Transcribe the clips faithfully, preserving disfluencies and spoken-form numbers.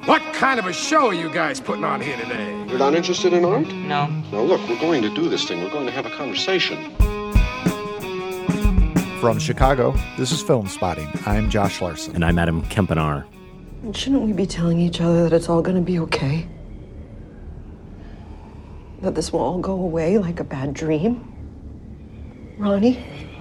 What kind of a show are you guys putting on here today? You're not interested in art? No. Now look, we're going to do this thing. We're going to have a conversation. From Chicago, this is Film Spotting. I'm Josh Larson. And I'm Adam Kempenaar. Shouldn't we be telling each other that it's all going to be okay? That this will all go away like a bad dream? Ronnie?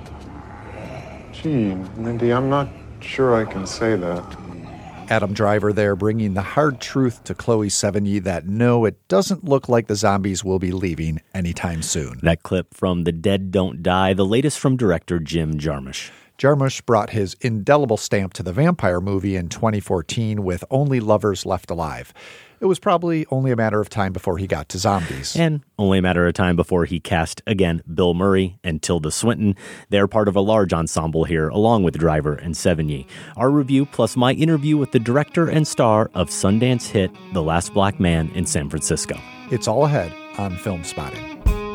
Gee, Mindy, I'm not sure I can say that. Adam Driver there bringing the hard truth to Chloe Sevigny that no, it doesn't look like the zombies will be leaving anytime soon. That clip from The Dead Don't Die, the latest from director Jim Jarmusch. Jarmusch brought his indelible stamp to the vampire movie in twenty fourteen with Only Lovers Left Alive. It was probably only a matter of time before he got to zombies. And only a matter of time before he cast, again, Bill Murray and Tilda Swinton. They're part of a large ensemble here, along with Driver and Sevigny. Our review, plus my interview with the director and star of Sundance hit The Last Black Man in San Francisco. It's all ahead on Film Spotting.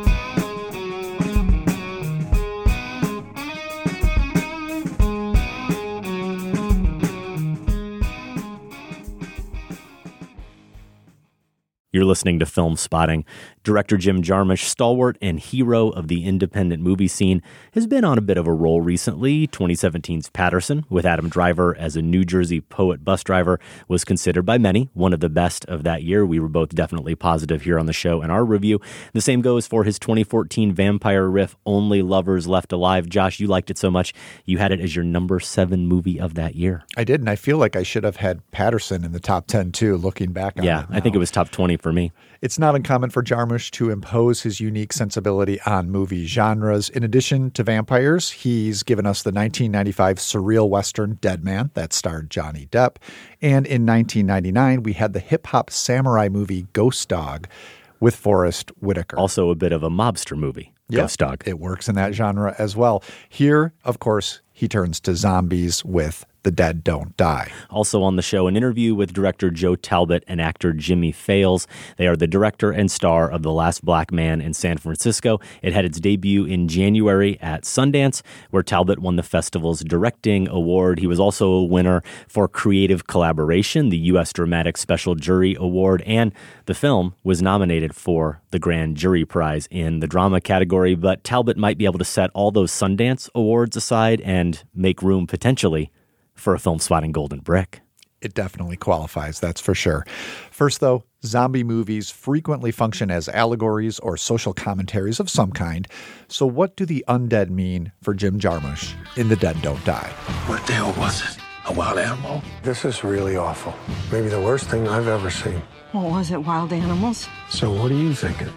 You're listening to Film Spotting. Director Jim Jarmusch, stalwart and hero of the independent movie scene, has been on a bit of a roll recently. twenty seventeen's Paterson, with Adam Driver as a New Jersey poet bus driver, was considered by many one of the best of that year. We were both definitely positive here on the show in our review. The same goes for his twenty fourteen vampire riff, Only Lovers Left Alive. Josh, you liked it so much, you had it as your number seven movie of that year. I did, and I feel like I should have had Paterson in the top ten, too, looking back on yeah, it. Yeah, I think it was top twenty for me. It's not uncommon for Jarmusch to impose his unique sensibility on movie genres. In addition to vampires, he's given us the nineteen ninety-five surreal western Dead Man that starred Johnny Depp. And in nineteen ninety-nine, we had the hip-hop samurai movie Ghost Dog with Forrest Whitaker. Also a bit of a mobster movie, yep, Ghost Dog. It works in that genre as well. Here, of course, he turns to zombies with The Dead Don't Die. Also on the show, an interview with director Joe Talbot and actor Jimmy Fails. They are the director and star of The Last Black Man in San Francisco. It had its debut in January at Sundance, where Talbot won the festival's directing award. He was also a winner for creative collaboration, the U S Dramatic Special Jury Award, and the film was nominated for the Grand Jury Prize in the drama category. But Talbot might be able to set all those Sundance awards aside and make room potentially for a Film Spotting Golden Brick. It definitely qualifies, that's for sure. First, though, zombie movies frequently function as allegories or social commentaries of some kind. So what do the undead mean for Jim Jarmusch in The Dead Don't Die? What the hell was it? A wild animal? This is really awful. Maybe the worst thing I've ever seen. What was it, wild animals? So what are you thinking?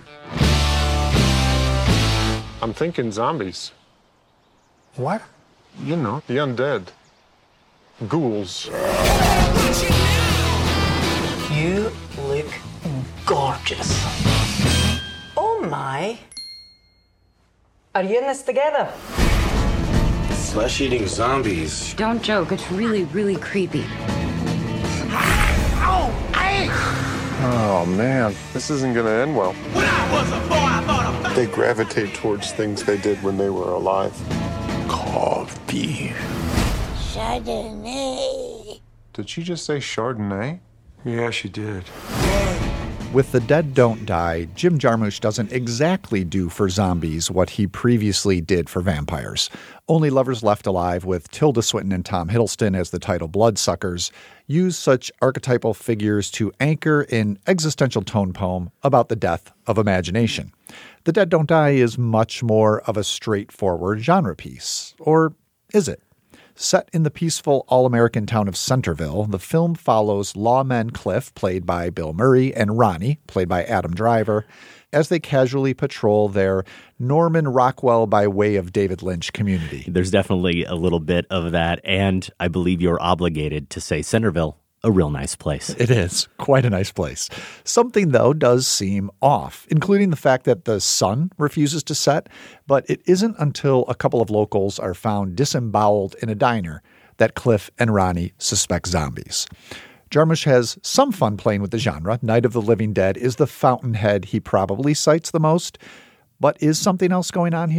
I'm thinking zombies. What? You know, the undead. Ghouls. You look gorgeous. Oh my. Are you in this together? Flesh-eating zombies. Don't joke, it's really, really creepy. Oh, man. This isn't going to end well. When I was a boy, I thought about They gravitate towards things they did when they were alive. Carved beef. Chardonnay. Did she just say Chardonnay? Yeah, she did. With The Dead Don't Die, Jim Jarmusch doesn't exactly do for zombies what he previously did for vampires. Only Lovers Left Alive, with Tilda Swinton and Tom Hiddleston as the title bloodsuckers, use such archetypal figures to anchor an existential tone poem about the death of imagination. The Dead Don't Die is much more of a straightforward genre piece. Or is it? Set in the peaceful all-American town of Centerville, the film follows lawman Cliff, played by Bill Murray, and Ronnie, played by Adam Driver, as they casually patrol their Norman Rockwell by way of David Lynch community. There's definitely a little bit of that, and I believe you're obligated to say Centerville, a real nice place. It is. Quite a nice place. Something, though, does seem off, including the fact that the sun refuses to set, but it isn't until a couple of locals are found disemboweled in a diner that Cliff and Ronnie suspect zombies. Jarmusch has some fun playing with the genre. Night of the Living Dead is the fountainhead he probably cites the most. But is something else going on here?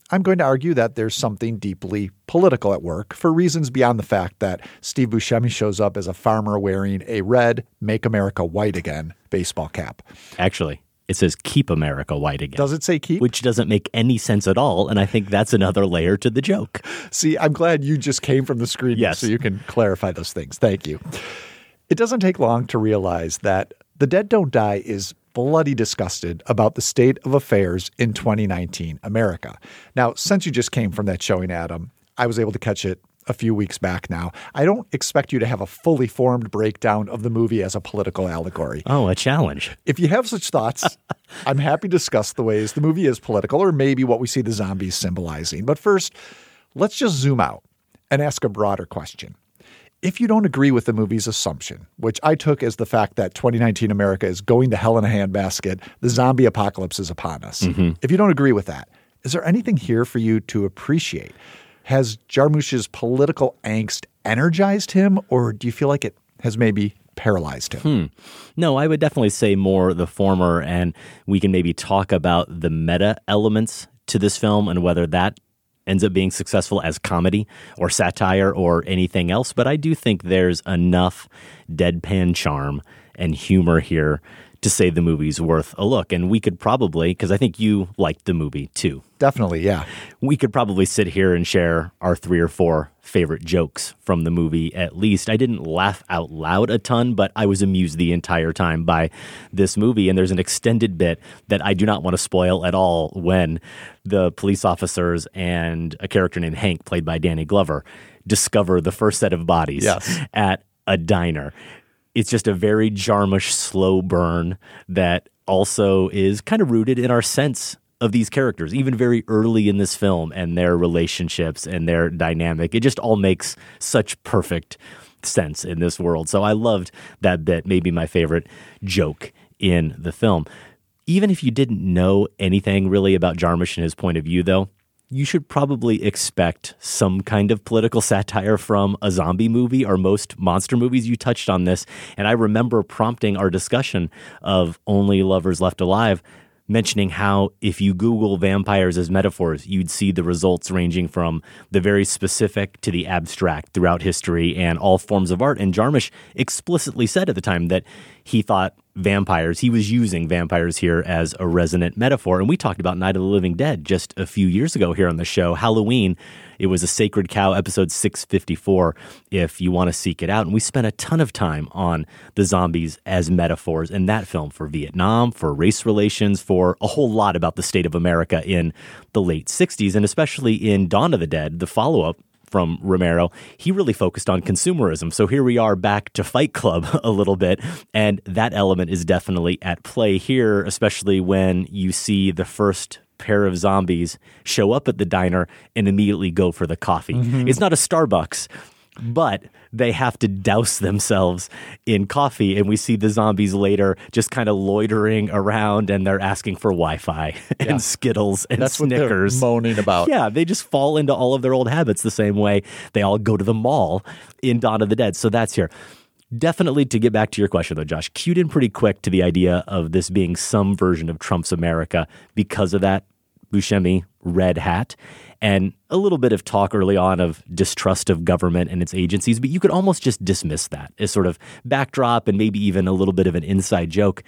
I'm going to argue that there's something deeply political at work for reasons beyond the fact that Steve Buscemi shows up as a farmer wearing a red Make America White Again baseball cap. Actually, it says Keep America White Again. Does it say keep? Which doesn't make any sense at all, and I think that's another layer to the joke. See, I'm glad you just came from the screen yes. so you can clarify those things. Thank you. It doesn't take long to realize that The Dead Don't Die is bloody disgusted about the state of affairs in twenty nineteen America. Now, since you just came from that showing, Adam, I was able to catch it a few weeks back now. I don't expect you to have a fully formed breakdown of the movie as a political allegory. Oh, a challenge. If you have such thoughts, I'm happy to discuss the ways the movie is political or maybe what we see the zombies symbolizing. But first, let's just zoom out and ask a broader question. If you don't agree with the movie's assumption, which I took as the fact that twenty nineteen America is going to hell in a handbasket, the zombie apocalypse is upon us. Mm-hmm. If you don't agree with that, is there anything here for you to appreciate? Has Jarmusch's political angst energized him, or do you feel like it has maybe paralyzed him? Hmm. No, I would definitely say more the former, and we can maybe talk about the meta elements to this film and whether that ends up being successful as comedy or satire or anything else. But I do think there's enough deadpan charm and humor here to say the movie's worth a look. And we could probably, because I think you liked the movie too. Definitely, yeah. We could probably sit here and share our three or four favorite jokes from the movie at least. I didn't laugh out loud a ton, but I was amused the entire time by this movie. And there's an extended bit that I do not want to spoil at all when the police officers and a character named Hank, played by Danny Glover, discover the first set of bodies yes. at a diner. It's just a very Jarmusch slow burn that also is kind of rooted in our sense of these characters, even very early in this film, and their relationships and their dynamic. It just all makes such perfect sense in this world. So I loved that bit, maybe my favorite joke in the film. Even if you didn't know anything really about Jarmusch and his point of view, though, you should probably expect some kind of political satire from a zombie movie or most monster movies. You touched on this, and I remember prompting our discussion of Only Lovers Left Alive, mentioning how if you Google vampires as metaphors, you'd see the results ranging from the very specific to the abstract throughout history and all forms of art. And Jarmusch explicitly said at the time that he thought vampires, he was using vampires here as a resonant metaphor. And we talked about Night of the Living Dead just a few years ago here on the show. Halloween, it was a Sacred Cow, episode six fifty-four, if you want to seek it out. And we spent a ton of time on the zombies as metaphors in that film for Vietnam, for race relations, for a whole lot about the state of America in the late sixties, and especially in Dawn of the Dead, the follow-up from Romero, he really focused on consumerism. So here we are back to Fight Club a little bit, and that element is definitely at play here, especially when you see the first pair of zombies show up at the diner and immediately go for the coffee. Mm-hmm. It's not a Starbucks, but they have to douse themselves in coffee, and we see the zombies later just kind of loitering around, and they're asking for Wi-Fi and yeah. Skittles and That's Snickers. What they're moaning about. Yeah, they just fall into all of their old habits the same way they all go to the mall in Dawn of the Dead. So that's here. Definitely, to get back to your question, though, Josh, cued in pretty quick to the idea of this being some version of Trump's America because of that Buscemi red hat. And a little bit of talk early on of distrust of government and its agencies, but you could almost just dismiss that as sort of backdrop and maybe even a little bit of an inside joke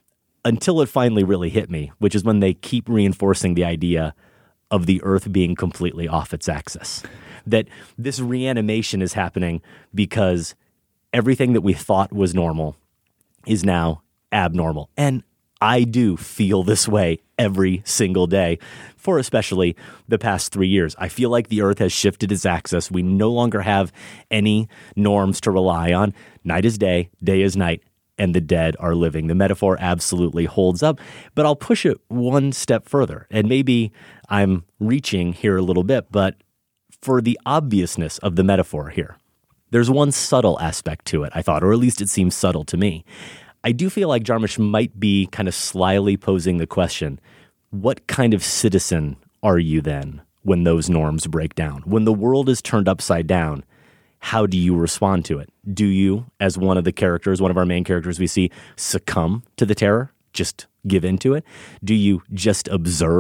until it finally really hit me, which is when they keep reinforcing the idea of the Earth being completely off its axis. That this reanimation is happening because everything that we thought was normal is now abnormal. And I do feel this way every single day for especially the past three years. I feel like the Earth has shifted its axis. We no longer have any norms to rely on. Night is day, day is night, and the dead are living. The metaphor absolutely holds up, but I'll push it one step further. And maybe I'm reaching here a little bit, but for the obviousness of the metaphor here, there's one subtle aspect to it, I thought, or at least it seems subtle to me. I do feel like Jarmusch might be kind of slyly posing the question, what kind of citizen are you then when those norms break down? When the world is turned upside down, how do you respond to it? Do you, as one of the characters, one of our main characters we see, succumb to the terror? Just give in to it? Do you just observe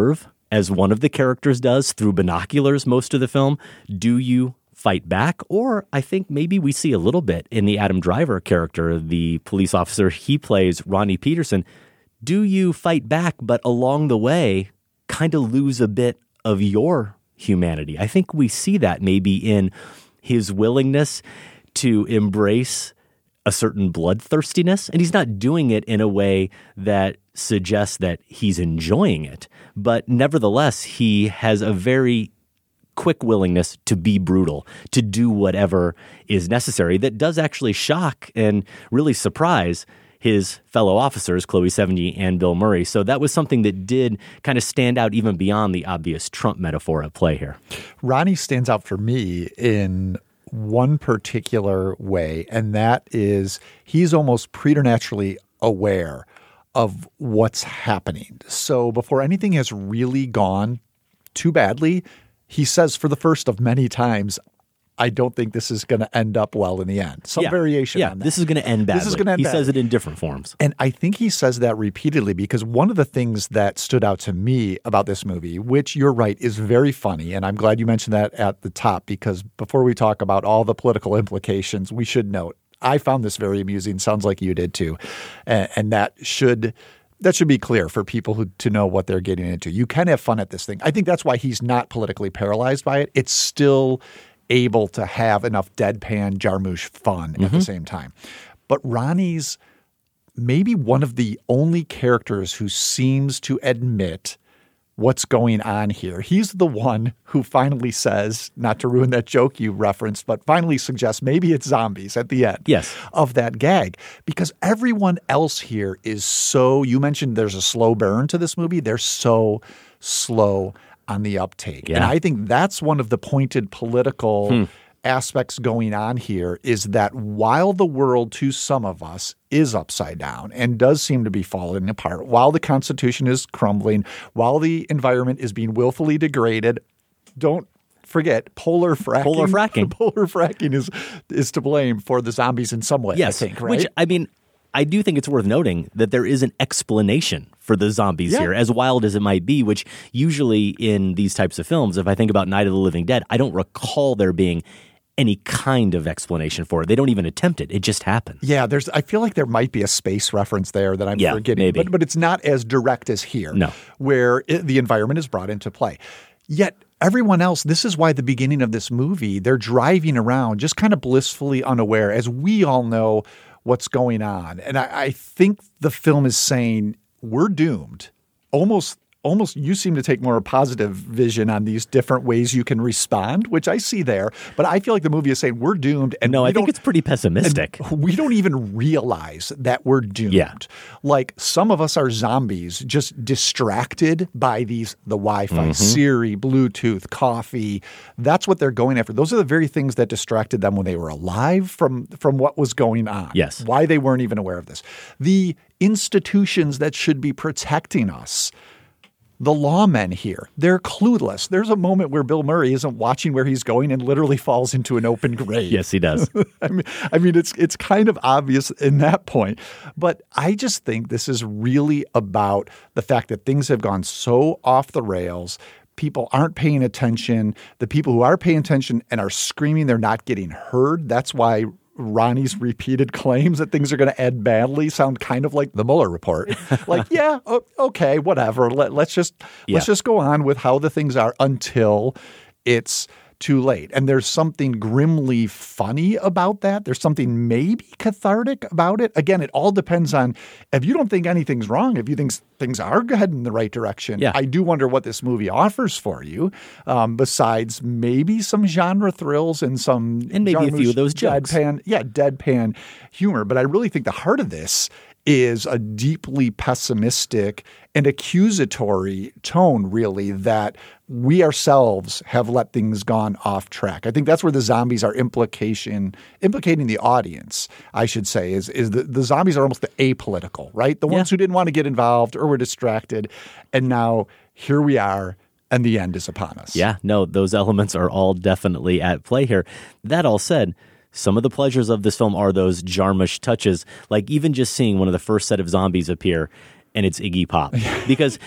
as one of the characters does through binoculars most of the film. Do you fight back? Or I think maybe we see a little bit in the Adam Driver character, the police officer he plays, Ronnie Peterson. Do you fight back, but along the way kind of lose a bit of your humanity? I think we see that maybe in his willingness to embrace a certain bloodthirstiness, and he's not doing it in a way that suggests that he's enjoying it, but nevertheless, he has a very quick willingness to be brutal, to do whatever is necessary that does actually shock and really surprise his fellow officers, Chloe Sevigny and Bill Murray. So that was something that did kind of stand out even beyond the obvious Trump metaphor at play here. Ronnie stands out for me in one particular way, and that is he's almost preternaturally aware of what's happening. So before anything has really gone too badly, he says for the first of many times, I don't think this is going to end up well in the end. Some yeah. variation yeah, on that. This is going to end badly. This is going to end He badly. says it in different forms. And I think he says that repeatedly because one of the things that stood out to me about this movie, which you're right, is very funny, and I'm glad you mentioned that at the top because before we talk about all the political implications, we should note, I found this very amusing. Sounds like you did too. And, and that should that should be clear for people who to know what they're getting into. You can have fun at this thing. I think that's why he's not politically paralyzed by it. It's still able to have enough deadpan Jarmusch fun mm-hmm. at the same time. But Ronnie's maybe one of the only characters who seems to admit what's going on here. He's the one who finally says, not to ruin that joke you referenced, but finally suggests maybe it's zombies at the end yes. of that gag. Because everyone else here is so – you mentioned there's a slow burn to this movie. They're so slow on the uptake. Yeah. And I think that's one of the pointed political hmm. aspects going on here is that while the world to some of us is upside down and does seem to be falling apart, while the Constitution is crumbling, while the environment is being willfully degraded, don't forget polar fracking. Polar fracking. Polar fracking is is to blame for the zombies in some way, yes. I think, right? Which, I mean, I do think it's worth noting that there is an explanation for the zombies yeah. here, as wild as it might be, which usually in these types of films, if I think about Night of the Living Dead, I don't recall there being any kind of explanation for it. They don't even attempt it. It just happens. Yeah, there's. I feel like there might be a space reference there that I'm yeah, forgetting. Maybe. But, but it's not as direct as here, no. where it, the environment is brought into play. Yet everyone else, this is why the beginning of this movie, they're driving around just kind of blissfully unaware, as we all know what's going on. And I, I think the film is saying we're doomed. Almost Almost, you seem to take more a positive vision on these different ways you can respond, which I see there. But I feel like the movie is saying we're doomed. And no, we I think it's pretty pessimistic. We don't even realize that we're doomed. Yeah. Like some of us are zombies, just distracted by these the Wi-Fi, mm-hmm. Siri, Bluetooth, coffee. That's what they're going after. Those are the very things that distracted them when they were alive from from what was going on. Yes. Why they weren't even aware of this. The institutions that should be protecting us. The lawmen here, they're clueless. There's a moment where Bill Murray isn't watching where he's going and literally falls into an open grave. Yes, he does. I mean, I mean, it's it's kind of obvious in that point. But I just think this is really about the fact that things have gone so off the rails. People aren't paying attention. The people who are paying attention and are screaming, they're not getting heard. That's why Ronnie's repeated claims that things are going to end badly sound kind of like the Mueller report. Like, yeah, okay, whatever. Let, let's just yeah. let's just go on with how the things are until it's too late. And there's something grimly funny about that. There's something maybe cathartic about it. Again, it all depends on if you don't think anything's wrong, if you think things are heading in the right direction. Yeah. I do wonder what this movie offers for you, um, besides maybe some genre thrills and some and maybe a few of those jokes. Deadpan, yeah, deadpan humor. But I really think the heart of this is a deeply pessimistic and accusatory tone, really, that we ourselves have let things gone off track. I think that's where the zombies are implication implicating the audience, I should say, is, is the, the zombies are almost the apolitical, right? The ones yeah. who didn't want to get involved or were distracted. And now here we are. And the end is upon us. Yeah, no, those elements are all definitely at play here. That all said, some of the pleasures of this film are those Jarmusch touches, like even just seeing one of the first set of zombies appear and it's Iggy Pop. Because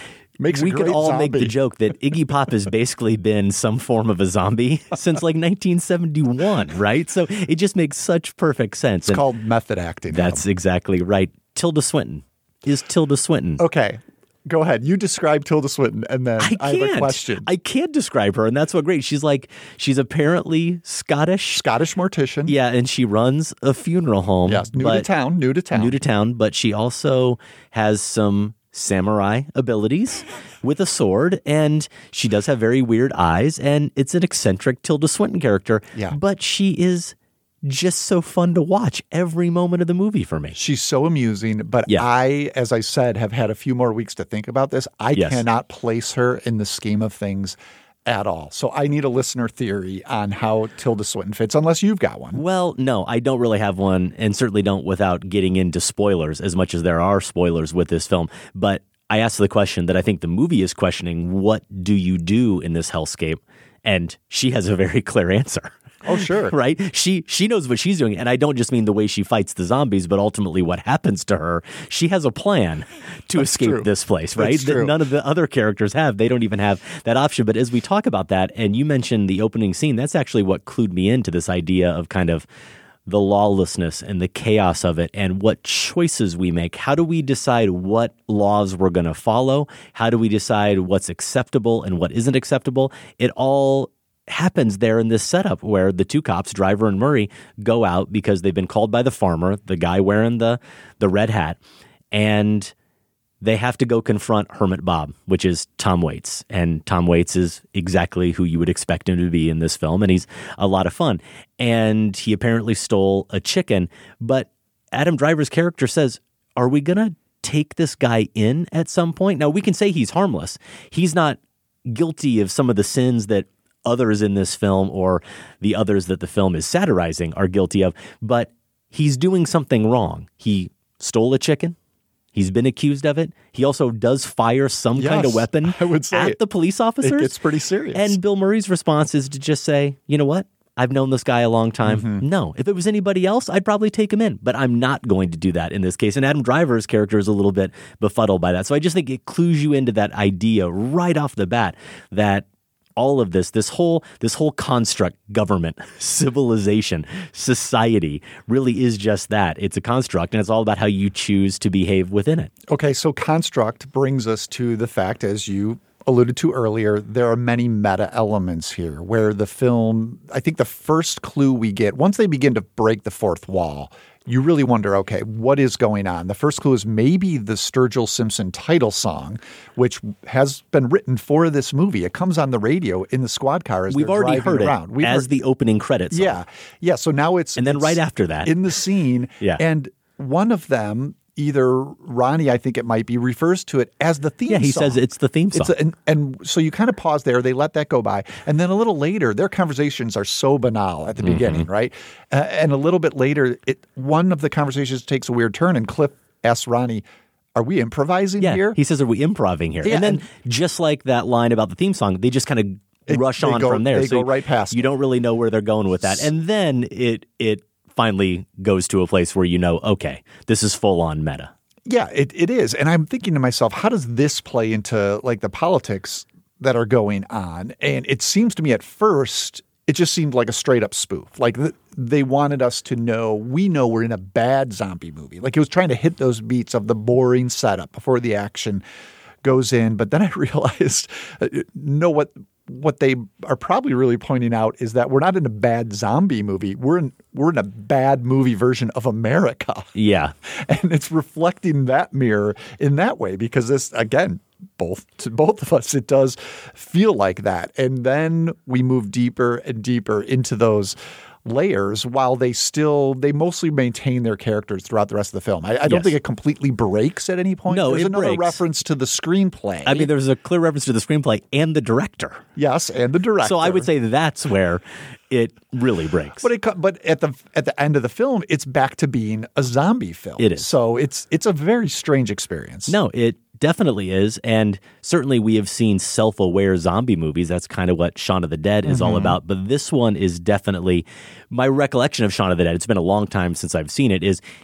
Makes a we could great all make zombie. the joke that Iggy Pop has basically been some form of a zombie since like nineteen seventy-one, right? So it just makes such perfect sense. It's And called method acting. that's Adam. exactly right. Tilda Swinton is Tilda Swinton. Okay. Go ahead. You describe Tilda Swinton, and then I I, have can't. a question. I can't describe her, and that's what great. She's like, she's apparently Scottish. Scottish mortician. Yeah, and she runs a funeral home. Yes, new to but- town, new to town. New to town, but she also has some samurai abilities with a sword, and she does have very weird eyes, and it's an eccentric Tilda Swinton character. Yeah. But she is just so fun to watch every moment of the movie for me. She's so amusing, but Yeah. I, as I said, have had a few more weeks to think about this. I Yes. cannot place her in the scheme of things at all. So I need a listener theory on how Tilda Swinton fits, unless you've got one. Well, no, I don't really have one, and certainly don't without getting into spoilers, as much as there are spoilers with this film. But I asked the question that I think the movie is questioning: what do you do in this hellscape? And she has a very clear answer. Oh, sure. Right? She she knows what she's doing. And I don't just mean the way she fights the zombies, but ultimately what happens to her. She has a plan to That's escape true. this place, right? That's That true. none of the other characters have. They don't even have that option. But as we talk about that, and you mentioned the opening scene, that's actually what clued me into this idea of kind of the lawlessness and the chaos of it and what choices we make. How do we decide what laws we're going to follow? How do we decide what's acceptable and what isn't acceptable? It all happens there in this setup where the two cops, Driver and Murray, go out because they've been called by the farmer, the guy wearing the the red hat, and they have to go confront Hermit Bob, which is Tom Waits. And Tom Waits is exactly who you would expect him to be in this film, and he's a lot of fun. And he apparently stole a chicken, but Adam Driver's character says, are we going to take this guy in at some point? Now, we can say he's harmless. He's not guilty of some of the sins that others in this film or the others that the film is satirizing are guilty of, but he's doing something wrong. He stole a chicken. He's been accused of it. He also does fire some Yes, kind of weapon I would say at it- the police officers. It gets pretty serious. And Bill Murray's response is to just say, you know what? I've known this guy a long time. Mm-hmm. No, if it was anybody else, I'd probably take him in, but I'm not going to do that in this case. And Adam Driver's character is a little bit befuddled by that. So I just think it clues you into that idea right off the bat that all of this, this whole this whole construct, government, civilization, society, really is just that. It's a construct, and it's all about how you choose to behave within it. Okay, so construct brings us to the fact, as you alluded to earlier, there are many meta elements here where the film, I think the first clue we get, once they begin to break the fourth wall, you really wonder, okay, what is going on? The first clue is maybe the Sturgill Simpson title song, which has been written for this movie. It comes on the radio in the squad car as We've they're already driving heard around. it We've as heard- the opening credits. Yeah. Yeah. So now it's And then it's right after that. in the scene. Yeah. And one of them, either Ronnie, I think it might be, refers to it as the theme Yeah, he song. says it's the theme song. It's a, and, and so you kind of pause there. They let that go by. And then a little later, their conversations are so banal at the Mm-hmm. beginning, right? Uh, and a little bit later, it one of the conversations takes a weird turn, and Cliff asks Ronnie, are we improvising Yeah, here? he says, are we improvising here? Yeah, and then and- just like that line about the theme song, they just kind of It- rush they on go- from there. they so go right past You it. don't really know where they're going with that. And then it it finally goes to a place where you know, okay, this is full on meta. Yeah, it, it is. And I'm thinking to myself, how does this play into like the politics that are going on? And it seems to me at first, it just seemed like a straight up spoof. Like th- they wanted us to know, we know we're in a bad zombie movie. Like it was trying to hit those beats of the boring setup before the action goes in. But then I realized, uh, no, what what they are probably really pointing out is that we're not in a bad zombie movie. We're in we're in a bad movie version of America. Yeah. And it's reflecting that mirror in that way because this, again, both to both of us, it does feel like that. And then we move deeper and deeper into those layers while they still, they mostly maintain their characters throughout the rest of the film. I, I don't Yes. think it completely breaks at any point. No, There's it another breaks. reference to the screenplay. I mean, there's a clear reference to the screenplay and the director. yes, and the director. So I would say that's where it really breaks. But it, co- but at the at the end of the film, it's back to being a zombie film. It is. So it's it's a very strange experience. No, it definitely is. And certainly we have seen self-aware zombie movies. That's kind of what Shaun of the Dead is Mm-hmm. all about. But this one is definitely my recollection of Shaun of the Dead. It's been a long time since I've seen it, is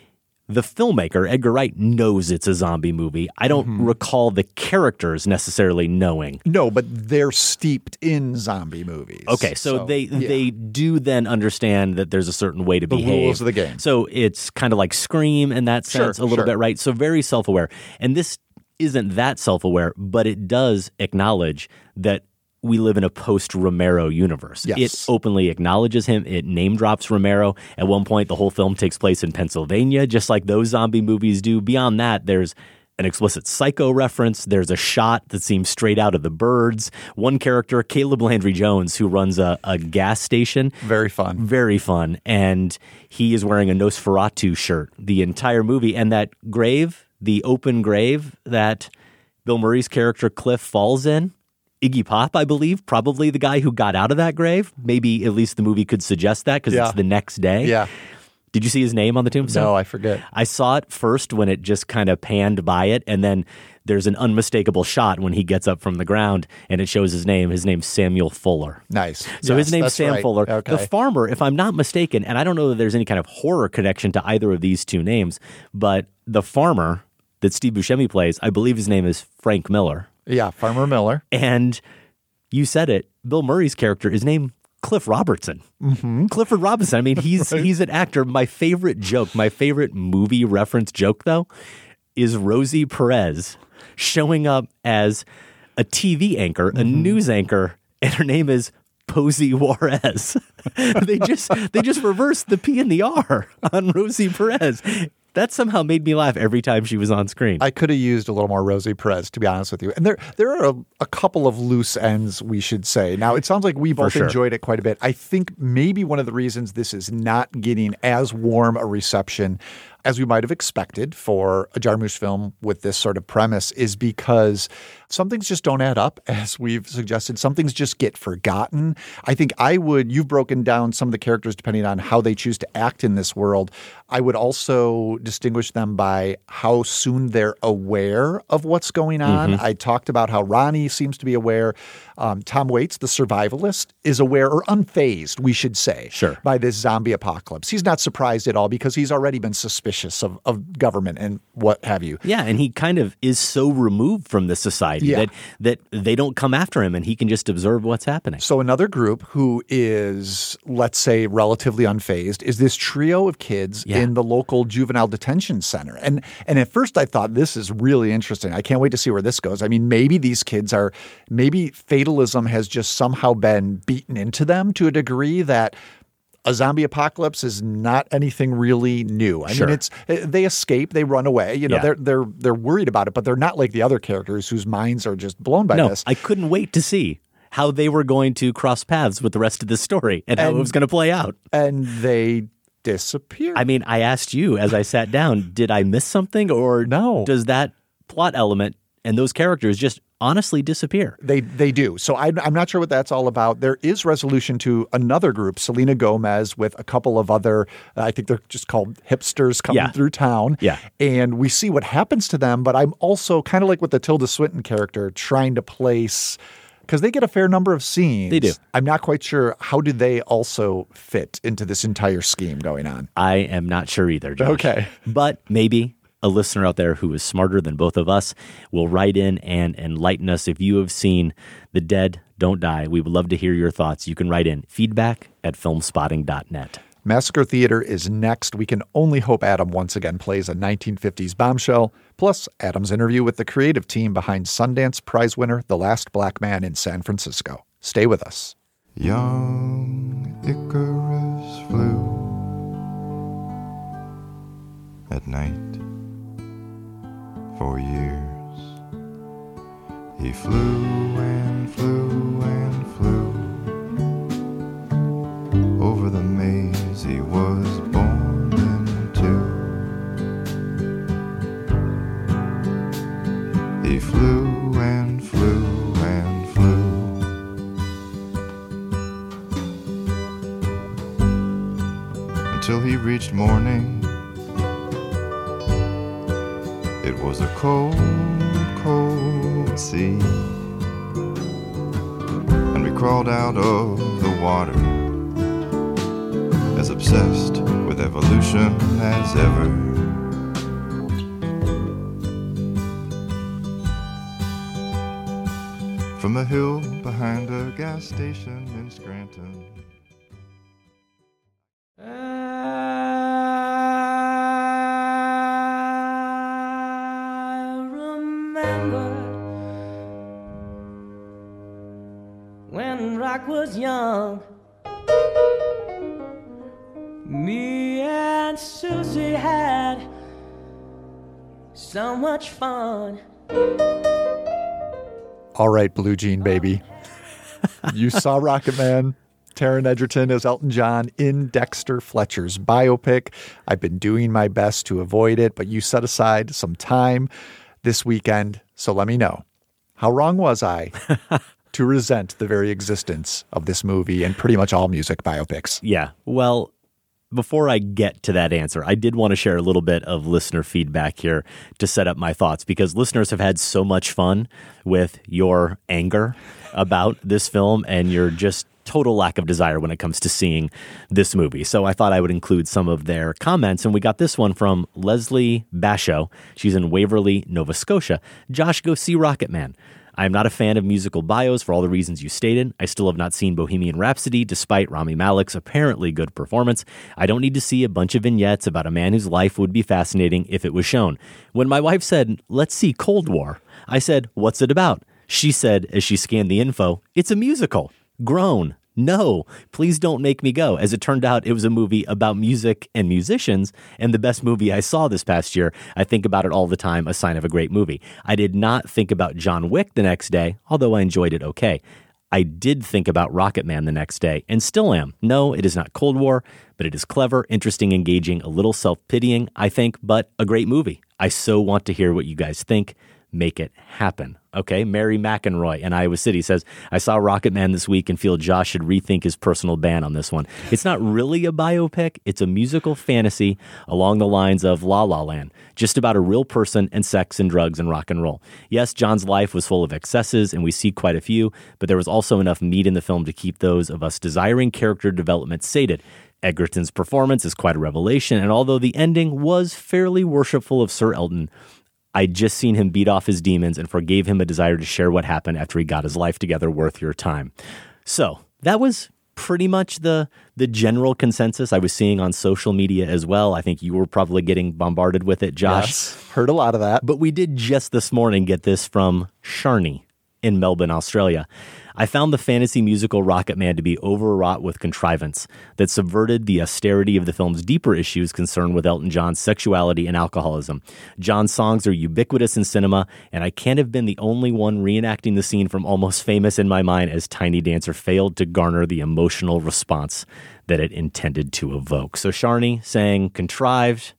the filmmaker, Edgar Wright, knows it's a zombie movie. I don't mm-hmm. recall the characters necessarily knowing. No, but they're steeped in zombie movies. Okay, so, so they yeah. they do then understand that there's a certain way to the behave. The rules of the game. So it's kind of like Scream in that sense sure, a little sure. bit, right? So very self-aware. And this isn't that self-aware, but it does acknowledge that we live in a post-Romero universe. Yes. It openly acknowledges him. It name-drops Romero. At one point, the whole film takes place in Pennsylvania, just like those zombie movies do. Beyond that, there's an explicit Psycho reference. There's a shot that seems straight out of The Birds. One character, Caleb Landry Jones, who runs a, a gas station. Very fun. Very fun. And he is wearing a Nosferatu shirt the entire movie. And that grave, the open grave that Bill Murray's character Cliff falls in, Iggy Pop, I believe, probably the guy who got out of that grave. Maybe at least the movie could suggest that because yeah. it's the next day. Yeah. Did you see his name on the tombstone? No, I forget. I saw it first when it just kind of panned by it, and then there's an unmistakable shot when he gets up from the ground, and it shows his name. His name's Samuel Fuller. Nice. So yes, his name's Sam right. Fuller. Okay. The farmer, if I'm not mistaken, and I don't know that there's any kind of horror connection to either of these two names, but the farmer that Steve Buscemi plays, I believe his name is Frank Miller. Yeah, Farmer Miller. And you said it, Bill Murray's character is named Cliff Robertson. Mm-hmm. Clifford Robinson. I mean, he's right. he's an actor. My favorite joke, my favorite movie reference joke, though, is Rosie Perez showing up as a T V anchor, mm-hmm. a news anchor, and her name is Posey Juarez. they just they just reversed the P and the R on Rosie Perez. That somehow made me laugh every time she was on screen. I could have used a little more Rosie Perez, to be honest with you. And there there are a, a couple of loose ends, we should say. Now, it sounds like we both sure. enjoyed it quite a bit. I think maybe one of the reasons this is not getting as warm a reception as we might have expected for a Jarmusch film with this sort of premise is because some things just don't add up, as we've suggested. Some things just get forgotten. I think I would, you've broken down some of the characters depending on how they choose to act in this world. I would also distinguish them by how soon they're aware of what's going on. Mm-hmm. I talked about how Ronnie seems to be aware. Um, Tom Waits, the survivalist, is aware or unfazed, we should say, sure. by this zombie apocalypse. He's not surprised at all because he's already been suspicious of, of government and what have you. Yeah, and he kind of is so removed from the society yeah. that, that they don't come after him and he can just observe what's happening. So another group who is, let's say, relatively unfazed is this trio of kids yeah. in the local juvenile detention center. And and at first I thought this is really interesting. I can't wait to see where this goes. I mean, maybe these kids are, maybe fatalism has just somehow been beaten into them to a degree that a zombie apocalypse is not anything really new. I sure. mean, it's they escape, they run away. You know, yeah. they're they're they're worried about it, but they're not like the other characters whose minds are just blown by no, this. I couldn't wait to see how they were going to cross paths with the rest of the story and, and how it was going to play out. And they disappear. I mean, I asked you as I sat down, did I miss something, or no? Does that plot element and those characters just honestly disappear? They they do. So I'm, I'm not sure what that's all about. There is resolution to another group, Selena Gomez, with a couple of other, uh, I think they're just called hipsters coming yeah. through town. Yeah. And we see what happens to them. But I'm also kind of like with the Tilda Swinton character trying to place, because they get a fair number of scenes. They do. I'm not quite sure, how do they also fit into this entire scheme going on? I am not sure either, Josh. Okay. But maybe a listener out there who is smarter than both of us will write in and enlighten us. If you have seen The Dead Don't Die, we would love to hear your thoughts. You can write in feedback at filmspotting dot net. Massacre Theater is next. We can only hope Adam once again plays a nineteen fifties bombshell, plus Adam's interview with the creative team behind Sundance Prize winner The Last Black Man in San Francisco. Stay with us. Young Icarus flew at night. For years he flew and flew and flew over the maze he was born into. He flew and flew and flew until he reached morning. It was a cold, cold sea, and we crawled out of the water, as obsessed with evolution as ever. from a hill behind a gas station in Scranton. I remember when rock was young, me and Susie had so much fun. All right, Blue Jean Baby. You saw Rocket Man. Taron Egerton as Elton John in Dexter Fletcher's biopic. I've been doing my best to avoid it, but you set aside some time this weekend, so let me know. How wrong was I to resent the very existence of this movie and pretty much all music biopics? Yeah, well, before I get to that answer, I did want to share a little bit of listener feedback here to set up my thoughts, because listeners have had so much fun with your anger about this film and your just total lack of desire when it comes to seeing this movie. So I thought I would include some of their comments, and we got this one from Leslie Basho. She's in Waverly, Nova Scotia. Josh, go see Rocket Man. I am not a fan of musical bios for all the reasons you stated. I still have not seen Bohemian Rhapsody, despite Rami Malek's apparently good performance. I don't need to see a bunch of vignettes about a man whose life would be fascinating if it was shown. When my wife said, let's see Cold War, I said, what's it about? She said, as she scanned the info, it's a musical. Groan. No, please don't make me go. As it turned out, it was a movie about music and musicians, and the best movie I saw this past year. I think about it all the time, a sign of a great movie. I did not think about John Wick the next day, although I enjoyed it okay. I did think about Rocket Man the next day, and still am. No, it is not Cold War, but it is clever, interesting, engaging, a little self-pitying, I think, but a great movie. I so want to hear what you guys think. Make it happen. Okay, Mary McEnroy in Iowa City says, I saw Rocket Man this week and feel Josh should rethink his personal ban on this one. It's not really a biopic. It's a musical fantasy along the lines of La La Land, just about a real person and sex and drugs and rock and roll. Yes, John's life was full of excesses, and we see quite a few, but there was also enough meat in the film to keep those of us desiring character development sated. Egerton's performance is quite a revelation, and although the ending was fairly worshipful of Sir Elton, I'd just seen him beat off his demons and forgave him a desire to share what happened after he got his life together worth your time. So that was pretty much the the general consensus I was seeing on social media as well. I think you were probably getting bombarded with it, Josh. Yes, heard a lot of that. But we did just this morning get this from Sharni in Melbourne, Australia. I found the fantasy musical Rocket Man to be overwrought with contrivance that subverted the austerity of the film's deeper issues concerned with Elton John's sexuality and alcoholism. John's songs are ubiquitous in cinema, and I can't have been the only one reenacting the scene from Almost Famous in my mind, as Tiny Dancer failed to garner the emotional response that it intended to evoke. So Sharni saying contrived,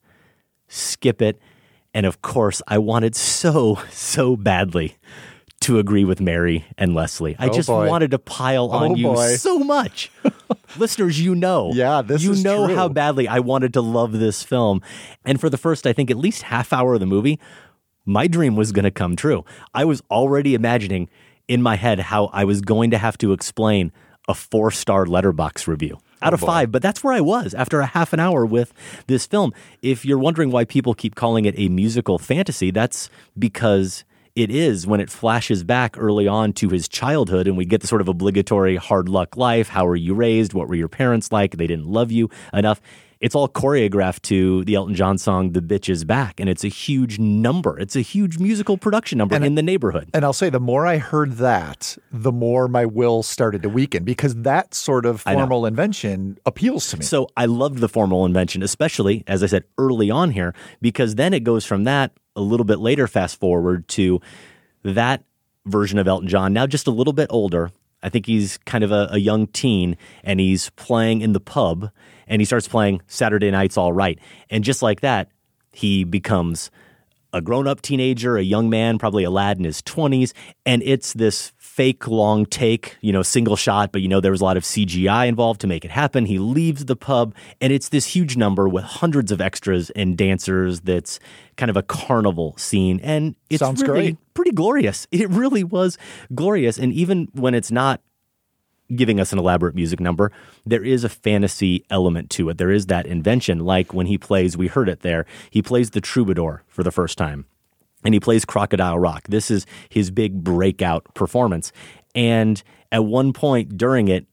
skip it, and of course I wanted so, so badly to agree with Mary and Leslie. I oh just boy. wanted to pile on oh you boy. so much. Listeners, you know. Yeah, this you is know true. how badly I wanted to love this film. And for the first, I think, at least half hour of the movie, my dream was going to come true. I was already imagining in my head how I was going to have to explain a four-star Letterboxd review out Oh, of boy. five, but that's where I was after a half an hour with this film. If you're wondering why people keep calling it a musical fantasy, that's because it is when it flashes back early on to his childhood and we get the sort of obligatory hard luck life. How were you raised? What were your parents like? They didn't love you enough. It's all choreographed to the Elton John song, The Bitch Is Back. And it's a huge number. It's a huge musical production number And in the neighborhood. And I'll say the more I heard that, the more my will started to weaken, because that sort of I know. formal invention appeals to me. So I loved the formal invention, especially, as I said, early on here, because then it goes from that a little bit later, fast forward to that version of Elton John, now just a little bit older. I think he's kind of a, a young teen, and he's playing in the pub, and he starts playing Saturday Night's All Right. And just like that, he becomes a grown-up teenager, a young man, probably a lad in his twenties, and it's this fake long take, you know, single shot, but you know there was a lot of C G I involved to make it happen. He leaves the pub, and it's this huge number with hundreds of extras and dancers that's kind of a carnival scene, and it's Sounds really great. pretty glorious. It really was glorious, and even when it's not giving us an elaborate music number, there is a fantasy element to it. There is that invention, like when he plays, we heard it there, he plays the troubadour for the first time. and he plays Crocodile Rock. This is his big breakout performance. And at one point during it,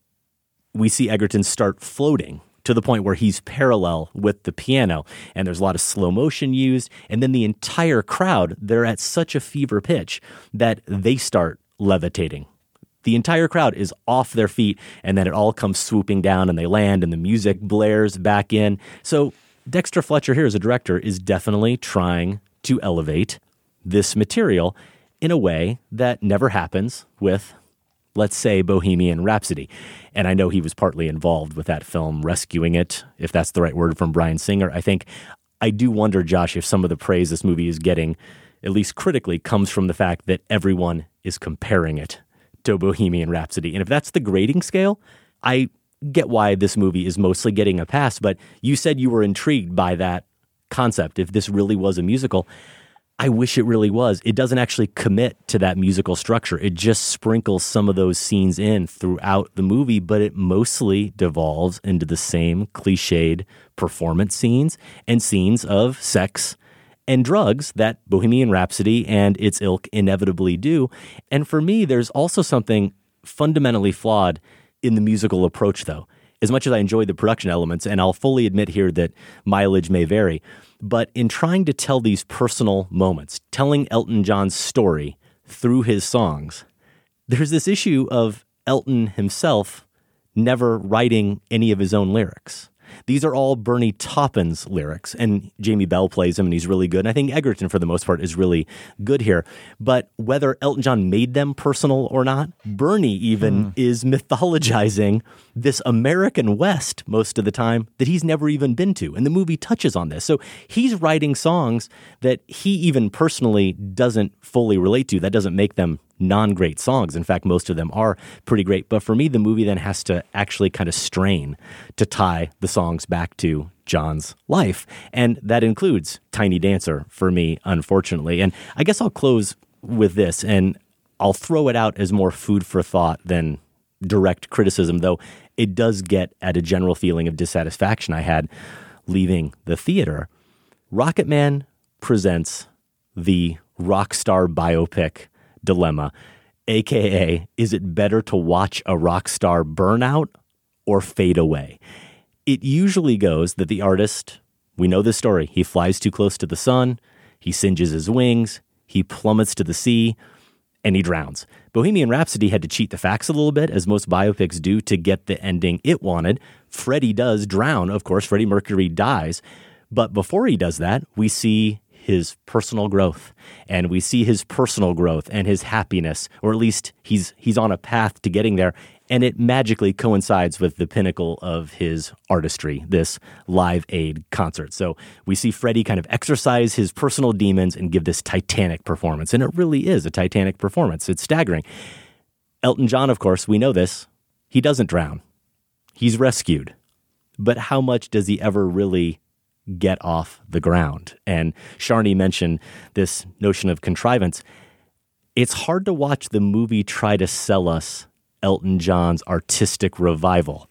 we see Egerton start floating to the point where he's parallel with the piano, and there's a lot of slow motion used, and then the entire crowd, they're at such a fever pitch that they start levitating. The entire crowd is off their feet, and then it all comes swooping down, and they land, and the music blares back in. So Dexter Fletcher here as a director is definitely trying to elevate this material in a way that never happens with, let's say, Bohemian Rhapsody. And I know he was partly involved with that film, rescuing it, if that's the right word, from Bryan Singer. I think, I do wonder, Josh, if some of the praise this movie is getting, at least critically, comes from the fact that everyone is comparing it to Bohemian Rhapsody. And if that's the grading scale, I get why this movie is mostly getting a pass. But you said you were intrigued by that concept. If this really was a musical, I wish it really was. It doesn't actually commit to that musical structure. It just sprinkles some of those scenes in throughout the movie, but it mostly devolves into the same cliched performance scenes and scenes of sex and drugs that Bohemian Rhapsody and its ilk inevitably do. And for me, there's also something fundamentally flawed in the musical approach, though. As much as I enjoy the production elements, and I'll fully admit here that mileage may vary, but in trying to tell these personal moments, telling Elton John's story through his songs, there's this issue of Elton himself never writing any of his own lyrics. These are all Bernie Taupin's lyrics, and Jamie Bell plays him, and he's really good. And I think Egerton, for the most part, is really good here. But whether Elton John made them personal or not, Bernie even mm. is mythologizing this American West most of the time that he's never even been to. And the movie touches on this. So he's writing songs that he even personally doesn't fully relate to. That doesn't make them non-great songs. In fact, most of them are pretty great. But for me, the movie then has to actually kind of strain to tie the songs back to John's life. And that includes Tiny Dancer for me, unfortunately. And I guess I'll close with this, and I'll throw it out as more food for thought than direct criticism, though it does get at a general feeling of dissatisfaction I had leaving the theater. Rocketman presents the rock star biopic dilemma, a k a is it better to watch a rock star burn out or fade away? It usually goes that the artist, we know this story, he flies too close to the sun, he singes his wings, he plummets to the sea, and he drowns. Bohemian Rhapsody had to cheat the facts a little bit, as most biopics do, to get the ending it wanted. Freddie does drown. Of course, Freddie Mercury dies. But before he does that, we see his personal growth, and we see his personal growth and his happiness, or at least he's he's on a path to getting there, and it magically coincides with the pinnacle of his artistry, this Live Aid concert. So we see Freddie kind of exercise his personal demons and give this titanic performance, and it really is a titanic performance. It's staggering. Elton John, of course, we know this, he doesn't drown. He's rescued. But how much does he ever really get off the ground? And Sharni mentioned this notion of contrivance. It's hard to watch the movie try to sell us Elton John's artistic revival.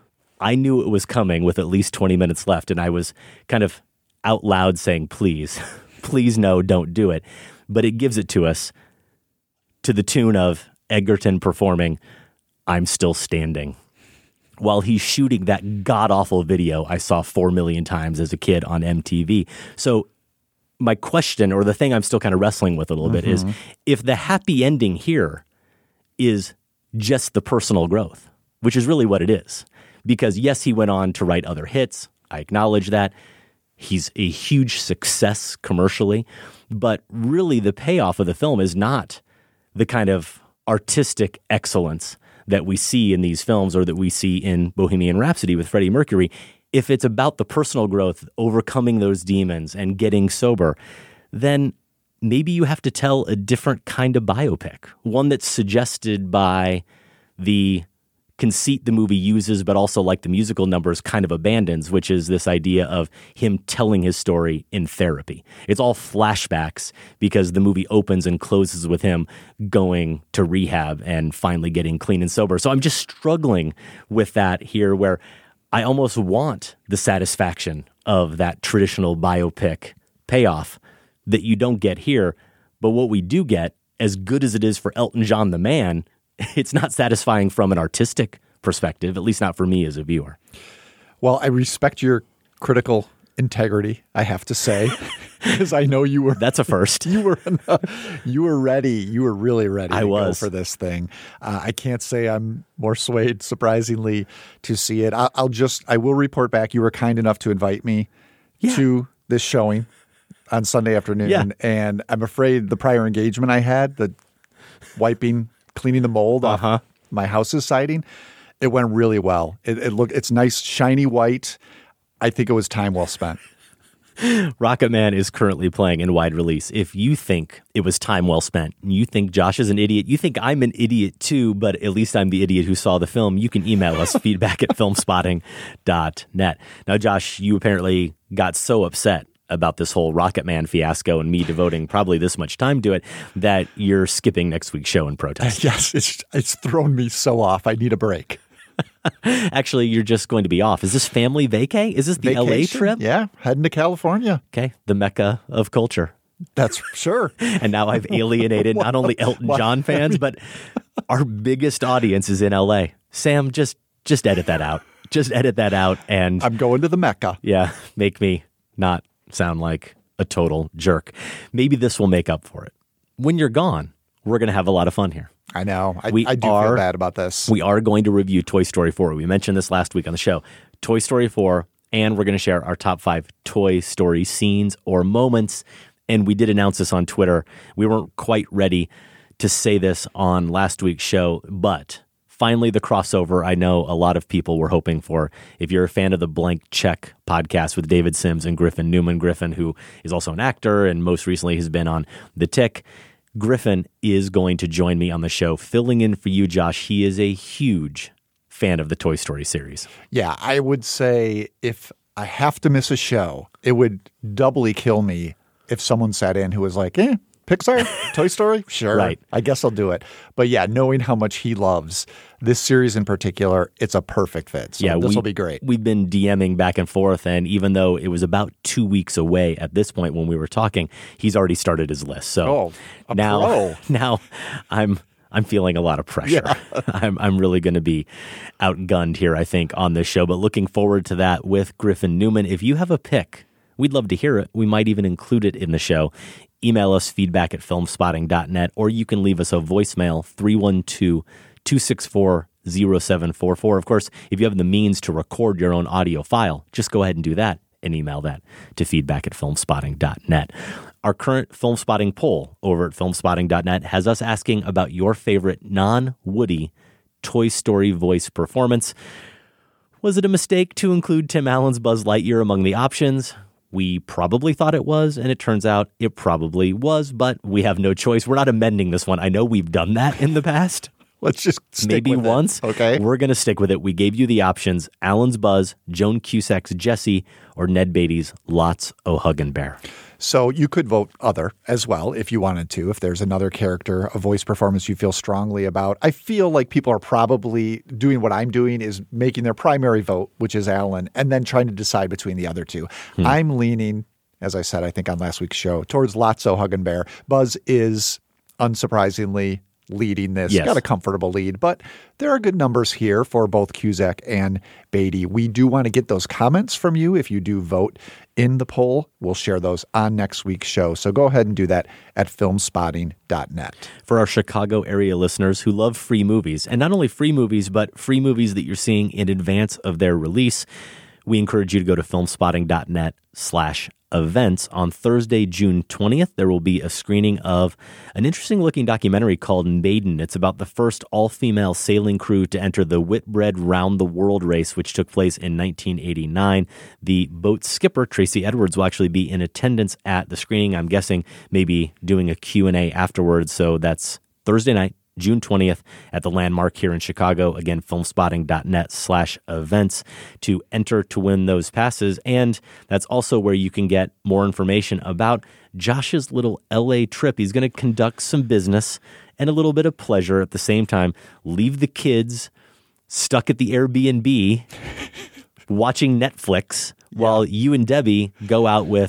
I knew it was coming with at least twenty minutes left, and I was kind of out loud saying, please, please no, don't do it. But it gives it to us to the tune of Egerton performing I'm Still Standing, while he's shooting that god-awful video I saw four million times as a kid on M T V. So my question, or the thing I'm still kind of wrestling with a little mm-hmm. bit, is if the happy ending here is just the personal growth, which is really what it is. Because yes, he went on to write other hits. I acknowledge that. He's a huge success commercially. But really the payoff of the film is not the kind of artistic excellence that we see in these films, or that we see in Bohemian Rhapsody with Freddie Mercury. If it's about the personal growth, overcoming those demons and getting sober, then maybe you have to tell a different kind of biopic, one that's suggested by the conceit the movie uses, but also, like the musical numbers, kind of abandons, which is this idea of him telling his story in therapy. It's all flashbacks because the movie opens and closes with him going to rehab and finally getting clean and sober. So I'm just struggling with that here, where I almost want the satisfaction of that traditional biopic payoff, that you don't get here. But what we do get, as good as it is for Elton John the man, it's not satisfying from an artistic perspective, at least not for me as a viewer. Well, I respect your critical integrity, I have to say, because I know you were. That's a first. You were. You were ready. You were really ready. I to was go for this thing. Uh, I can't say I'm more swayed, surprisingly, to see it. I, I'll just. I will report back. You were kind enough to invite me yeah. to this showing on Sunday afternoon, yeah. and I'm afraid the prior engagement I had, the wiping, cleaning the mold uh-huh. off my house's siding, it went really well. It, it looked. It's nice, shiny white. I think it was time well spent. Rocket Man is currently playing in wide release. If you think it was time well spent, you think Josh is an idiot, you think I'm an idiot too, but at least I'm the idiot who saw the film, you can email us feedback at filmspotting dot net. Now, Josh, you apparently got so upset about this whole Rocket Man fiasco and me devoting probably this much time to it that you're skipping next week's show in protest. Yes, it's it's thrown me so off. I need a break. Actually, you're just going to be off. Is this family vacay? Is this the Vacation? L A trip? Yeah, heading to California. Okay, the mecca of culture. That's sure. And now I've alienated not only Elton what? John fans, but our biggest audience is in L A. Sam, just just edit that out. Just edit that out. And I'm going to the mecca. Yeah, make me not sound like a total jerk. Maybe this will make up for it. When you're gone, we're going to have a lot of fun here. I know. I, we I do are, feel bad about this. We are going to review Toy Story four. We mentioned this last week on the show. Toy Story four, and we're going to share our top five Toy Story scenes or moments. And we did announce this on Twitter. We weren't quite ready to say this on last week's show, but finally the crossover I know a lot of people were hoping for. If you're a fan of the Blank Check podcast with David Sims and Griffin Newman, Griffin, who is also an actor and most recently has been on The Tick, Griffin is going to join me on the show, filling in for you, Josh. He is a huge fan of the Toy Story series. Yeah, I would say if I have to miss a show, it would doubly kill me if someone sat in who was like, eh, Pixar, Toy Story? Sure. Right. I guess I'll do it. But yeah, knowing how much he loves this series in particular, it's a perfect fit. So yeah, this we, will be great. We've been DMing back and forth, and even though it was about two weeks away at this point when we were talking, he's already started his list. So oh, a now, pro. now I'm I'm feeling a lot of pressure. Yeah. I'm I'm really going to be outgunned here, I think, on this show. But looking forward to that with Griffin Newman. If you have a pick, we'd love to hear it. We might even include it in the show. Email us feedback at filmspotting dot net, or you can leave us a voicemail, three one two, two six four, zero seven four four. Of course, if you have the means to record your own audio file, just go ahead and do that and email that to feedback at filmspotting dot net. Our current Film Spotting poll over at filmspotting dot net has us asking about your favorite non-Woody Toy Story voice performance. Was it a mistake to include Tim Allen's Buzz Lightyear among the options? We probably thought it was, and it turns out it probably was, but we have no choice. We're not amending this one. I know we've done that in the past. Let's just stick Maybe with once. It. Okay. We're going to stick with it. We gave you the options: Alan's Buzz, Joan Cusack's Jessie, or Ned Beatty's Lots O' Huggin' Bear. So you could vote other as well if you wanted to, if there's another character, a voice performance you feel strongly about. I feel like people are probably doing what I'm doing, is making their primary vote, which is Alan, and then trying to decide between the other two. Hmm. I'm leaning, as I said, I think on last week's show, towards Lots O' Huggin' Bear. Buzz is, unsurprisingly, leading this. Yes. Got a comfortable lead, but there are good numbers here for both Cusack and Beatty. We do want to get those comments from you if you do vote in the poll. We'll share those on next week's show. So go ahead and do that at filmspotting dot net. For our Chicago area listeners who love free movies, and not only free movies, but free movies that you're seeing in advance of their release, we encourage you to go to filmspotting dot net slash events. On Thursday, June twentieth, there will be a screening of an interesting-looking documentary called Maiden. It's about the first all-female sailing crew to enter the Whitbread Round the World race, which took place in nineteen eighty-nine. The boat skipper, Tracy Edwards, will actually be in attendance at the screening. I'm guessing maybe doing a Q and A afterwards. So that's Thursday night, June twentieth, at the Landmark here in Chicago. Again, filmspotting dot net slash events to enter to win those passes. And that's also where you can get more information about Josh's little L A trip. He's going to conduct some business and a little bit of pleasure at the same time. Leave the kids stuck at the Airbnb watching Netflix, yeah, while you and Debbie go out with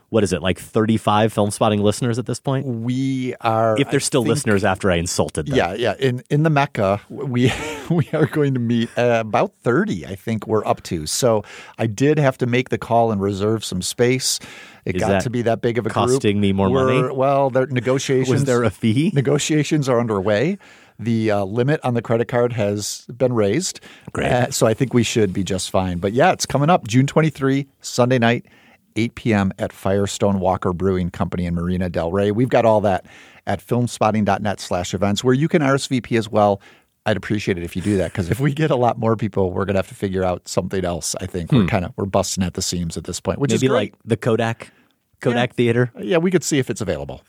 what is it, like thirty-five Film Spotting listeners at this point? We are... If they're still I think, listeners after I insulted them. Yeah, yeah. In in the Mecca, we we are going to meet uh, about thirty, I think we're up to. So I did have to make the call and reserve some space. It Is got to be that big of a costing group. me more We're, money? Well, there negotiations. Was there a fee? Negotiations are underway. The uh, limit on the credit card has been raised. Great. Uh, so I think we should be just fine. But yeah, it's coming up June twenty-third, Sunday night, eight p.m. at Firestone Walker Brewing Company in Marina del Rey. We've got all that at filmspotting.net slash events, where you can R S V P as well. I'd appreciate it if you do that, because if we get a lot more people, we're going to have to figure out something else. I think hmm. we're kind of we're busting at the seams at this point, which Maybe is great. Like the Kodak, Kodak yeah. Theater. Yeah, we could see if it's available.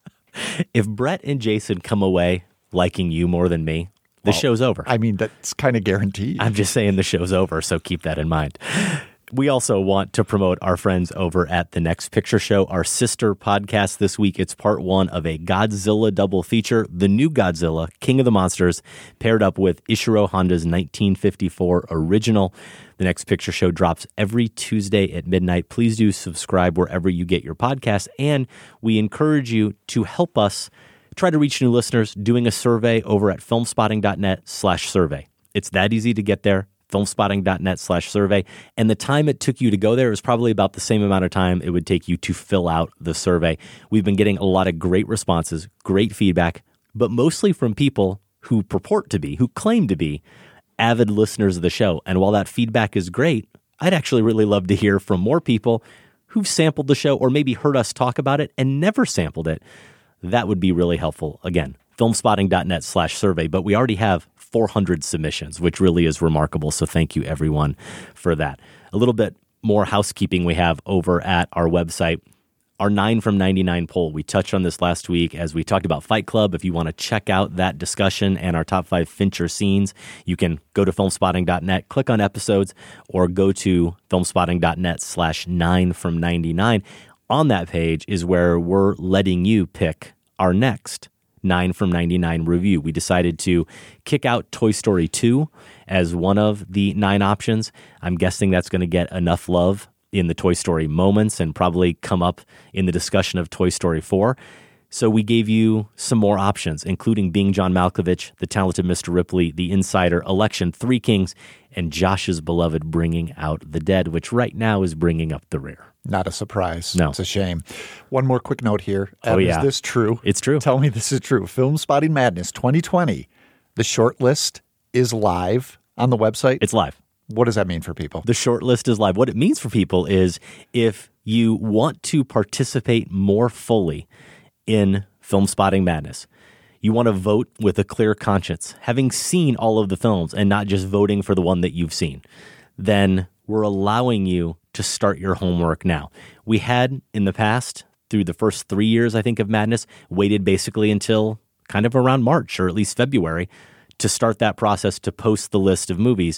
If Brett and Jason come away liking you more than me, the well, show's over. I mean, that's kind of guaranteed. I'm just saying the show's over, so keep that in mind. We also want to promote our friends over at The Next Picture Show, our sister podcast this week. It's part one of a Godzilla double feature, The New Godzilla, King of the Monsters, paired up with Ishiro Honda's nineteen fifty-four original. The Next Picture Show drops every Tuesday at midnight. Please do subscribe wherever you get your podcasts, and we encourage you to help us try to reach new listeners doing a survey over at filmspotting.net slash survey. It's that easy to get there. filmspotting.net slash survey. And the time it took you to go there is probably about the same amount of time it would take you to fill out the survey. We've been getting a lot of great responses, great feedback, but mostly from people who purport to be, who claim to be avid listeners of the show. And while that feedback is great, I'd actually really love to hear from more people who've sampled the show or maybe heard us talk about it and never sampled it. That would be really helpful. Again, filmspotting.net slash survey, but we already have four hundred submissions, which really is remarkable. So thank you everyone for that. A little bit more housekeeping we have over at our website. Our nine from ninety-nine poll. We touched on this last week as we talked about Fight Club. If you want to check out that discussion and our top five Fincher scenes, you can go to filmspotting dot net, click on episodes, or go to filmspotting.net slash nine from ninety-nine. On that page is where we're letting you pick our next nine from ninety-nine review. We decided to kick out Toy Story two as one of the nine options. I'm guessing that's going to get enough love in the Toy Story moments and probably come up in the discussion of Toy Story four. So we gave you some more options, including Being John Malkovich, The Talented Mister Ripley, The Insider, Election, Three Kings, and Josh's beloved Bringing Out the Dead, which right now is bringing up the rear. Not a surprise. No. It's a shame. One more quick note here. Oh, yeah. Is this true? It's true. Tell me this is true. Film Spotting Madness twenty twenty. The short list is live on the website. It's live. What does that mean for people? The short list is live. What it means for people is if you want to participate more fully in Film Spotting Madness, you want to vote with a clear conscience, having seen all of the films and not just voting for the one that you've seen, then we're allowing you to start your homework now. We had in the past, through the first three years, I think, of Madness, waited basically until kind of around March or at least February to start that process to post the list of movies.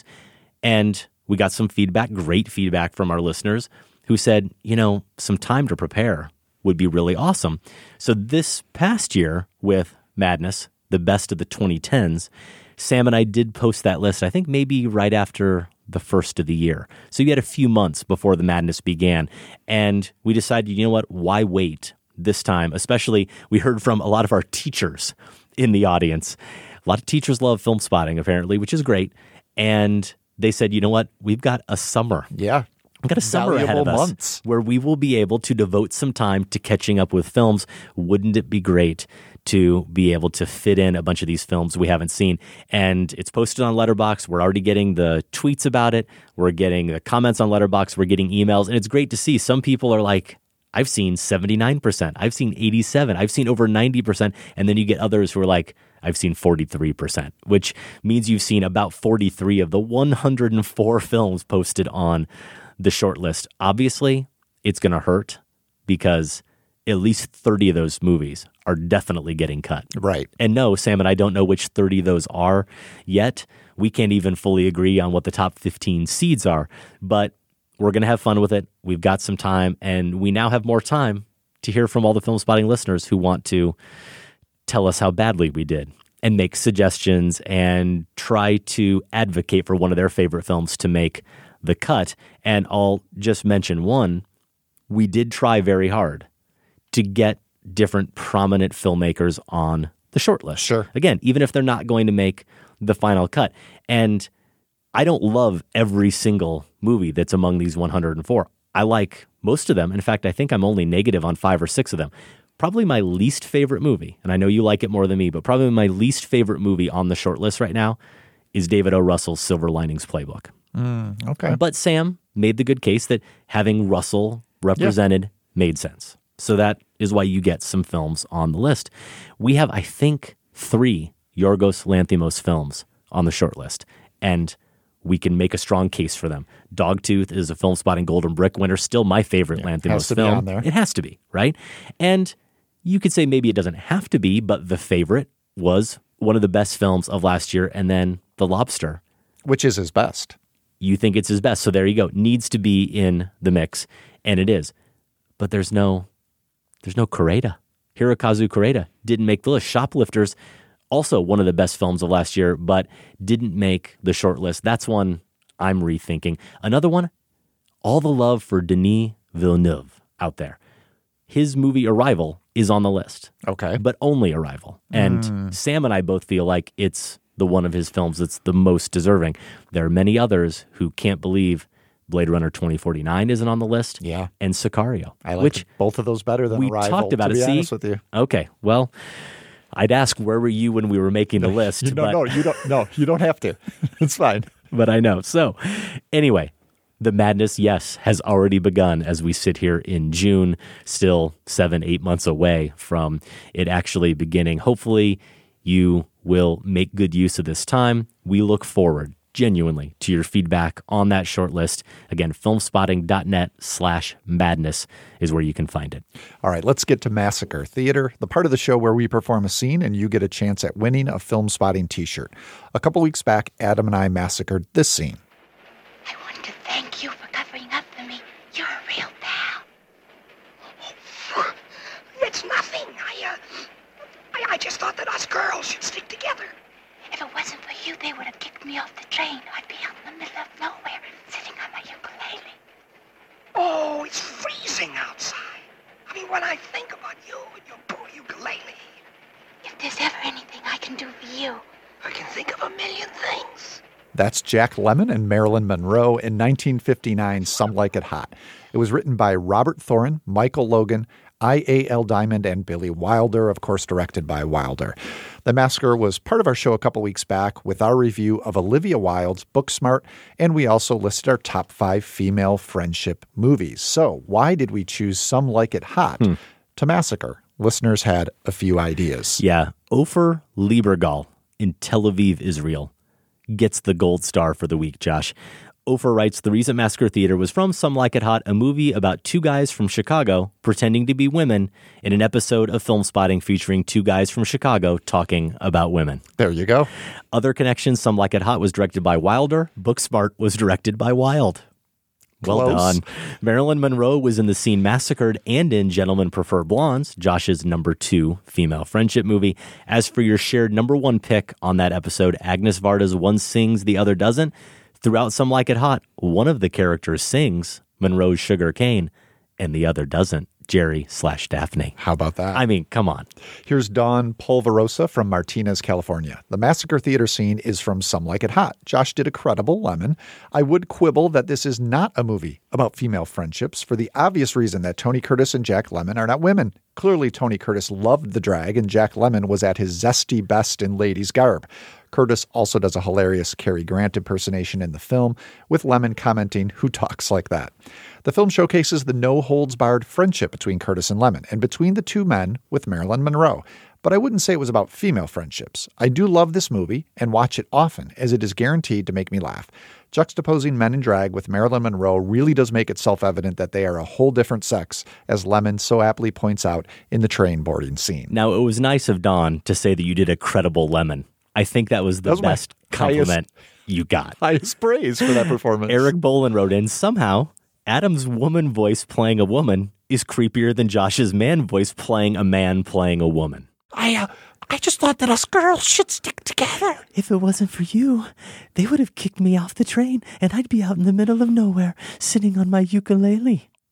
And we got some feedback, great feedback from our listeners who said, you know, some time to prepare would be really awesome. So this past year with Madness, the best of the twenty tens, Sam and I did post that list, I think maybe right after the first of the year. So you had a few months before the madness began. And we decided, you know what, why wait this time? Especially, we heard from a lot of our teachers in the audience. A lot of teachers love Film Spotting, apparently, which is great. And they said, you know what, we've got a summer. Yeah. We've got a summer ahead of us months. Where we will be able to devote some time to catching up with films. Wouldn't it be great to be able to fit in a bunch of these films we haven't seen? And it's posted on Letterboxd. We're already getting the tweets about it. We're getting the comments on Letterboxd. We're getting emails. And it's great to see. Some people are like, I've seen seventy-nine percent. I've seen eighty-seven. I've seen over ninety percent. And then you get others who are like, I've seen forty-three percent, which means you've seen about forty-three of the one hundred four films posted on the short list. Obviously, it's going to hurt because at least thirty of those movies are definitely getting cut. Right. And no, Sam and I don't know which thirty those are yet. We can't even fully agree on what the top fifteen seeds are, but we're going to have fun with it. We've got some time, and we now have more time to hear from all the Film Spotting listeners who want to tell us how badly we did and make suggestions and try to advocate for one of their favorite films to make the cut. And I'll just mention one. we did try very hard to get different prominent filmmakers on the short list. Sure. Again, even if they're not going to make the final cut. And I don't love every single movie that's among these one hundred four. I like most of them. In fact, I think I'm only negative on five or six of them. Probably my least favorite movie, and I know you like it more than me, but probably my least favorite movie on the short list right now is David O. Russell's Silver Linings Playbook. Mm, okay. But Sam made the good case that having Russell represented yeah. made sense. So that is why you get some films on the list. We have, I think, three Yorgos Lanthimos films on the short list, and we can make a strong case for them. Dogtooth is a Film Spotting Golden Brick winner, still my favorite yeah, Lanthimos has to film. Be on there. It has to be, right? And you could say maybe it doesn't have to be, but The Favorite was one of the best films of last year, and then The Lobster. Which is his best. You think it's his best, so there you go. Needs to be in the mix, and it is. But there's no, there's no Koreeda. Hirokazu Koreeda didn't make the list. Shoplifters, also one of the best films of last year, but didn't make the short list. That's one I'm rethinking. Another one, all the love for Denis Villeneuve out there. His movie Arrival is on the list. Okay. But only Arrival. And mm. Sam and I both feel like it's the one of his films that's the most deserving. There are many others who can't believe Blade Runner twenty forty-nine isn't on the list. Yeah. And Sicario. I like which both of those better than we Arrival, talked about to it. be See? honest with you. Okay. Well, I'd ask, where were you when we were making the list? you, no, but, no, you don't. No, you don't have to. It's fine. But I know. So anyway, the madness, yes, has already begun as we sit here in June, still seven, eight months away from it actually beginning. Hopefully you will make good use of this time. We look forward genuinely to your feedback on that short list. Again, filmspotting.net slash madness is where you can find it. All right, let's get to Massacre Theater, the part of the show where we perform a scene and you get a chance at winning a Film Spotting t-shirt. A couple weeks back, Adam and I massacred this scene. I want to thank you for covering up for me. You're a real pal. Oh, it's nothing. I, uh, I, I just thought that us girls should stick together. If it wasn't for you, they would have kicked me off the train. I'd be out in the middle of nowhere, sitting on my ukulele. Oh, it's freezing outside. I mean, when I think about you and your poor ukulele. If there's ever anything I can do for you, I can think of a million things. That's Jack Lemmon and Marilyn Monroe in nineteen fifty-nine's Some Like It Hot. It was written by Robert Thorin, Michael Logan, I A L Diamond, and Billy Wilder, of course directed by Wilder. The Massacre was part of our show a couple weeks back with our review of Olivia Wilde's Booksmart, and we also listed our top five female friendship movies. So why did we choose Some Like It Hot hmm. to Massacre? Listeners had a few ideas. Yeah, Ofer Liebergal in Tel Aviv, Israel, gets the gold star for the week, Josh. Ofer writes, the recent Massacre Theater was from Some Like It Hot, a movie about two guys from Chicago pretending to be women in an episode of Film Spotting featuring two guys from Chicago talking about women. There you go. Other connections, Some Like It Hot was directed by Wilder. Booksmart was directed by Wilde. Well Close. done. Marilyn Monroe was in the scene Massacred and in Gentlemen Prefer Blondes, Josh's number two female friendship movie. As for your shared number one pick on that episode, Agnes Varda's One Sings, the Other Doesn't. Throughout Some Like It Hot, one of the characters sings Monroe's Sugar Cane and the other doesn't, Jerry slash Daphne. How about that? I mean, come on. Here's Dawn Polverosa from Martinez, California. The Massacre Theater scene is from Some Like It Hot. Josh did a credible lemon. I would quibble that this is not a movie about female friendships for the obvious reason that Tony Curtis and Jack Lemmon are not women. Clearly, Tony Curtis loved the drag, and Jack Lemmon was at his zesty best in ladies' garb. Curtis also does a hilarious Cary Grant impersonation in the film, with Lemmon commenting, "Who talks like that?" The film showcases the no-holds-barred friendship between Curtis and Lemmon, and between the two men with Marilyn Monroe. But I wouldn't say it was about female friendships. I do love this movie and watch it often, as it is guaranteed to make me laugh. Juxtaposing men in drag with Marilyn Monroe really does make it self-evident that they are a whole different sex, as Lemmon so aptly points out in the train boarding scene. Now, it was nice of Dawn to say that you did a credible Lemmon. I think that was the that was best compliment highest, you got. Highest praise for that performance. Eric Bolin wrote in, somehow, Adam's woman voice playing a woman is creepier than Josh's man voice playing a man playing a woman. I, uh, I just thought that us girls should stick together. If it wasn't for you, they would have kicked me off the train, and I'd be out in the middle of nowhere, sitting on my ukulele.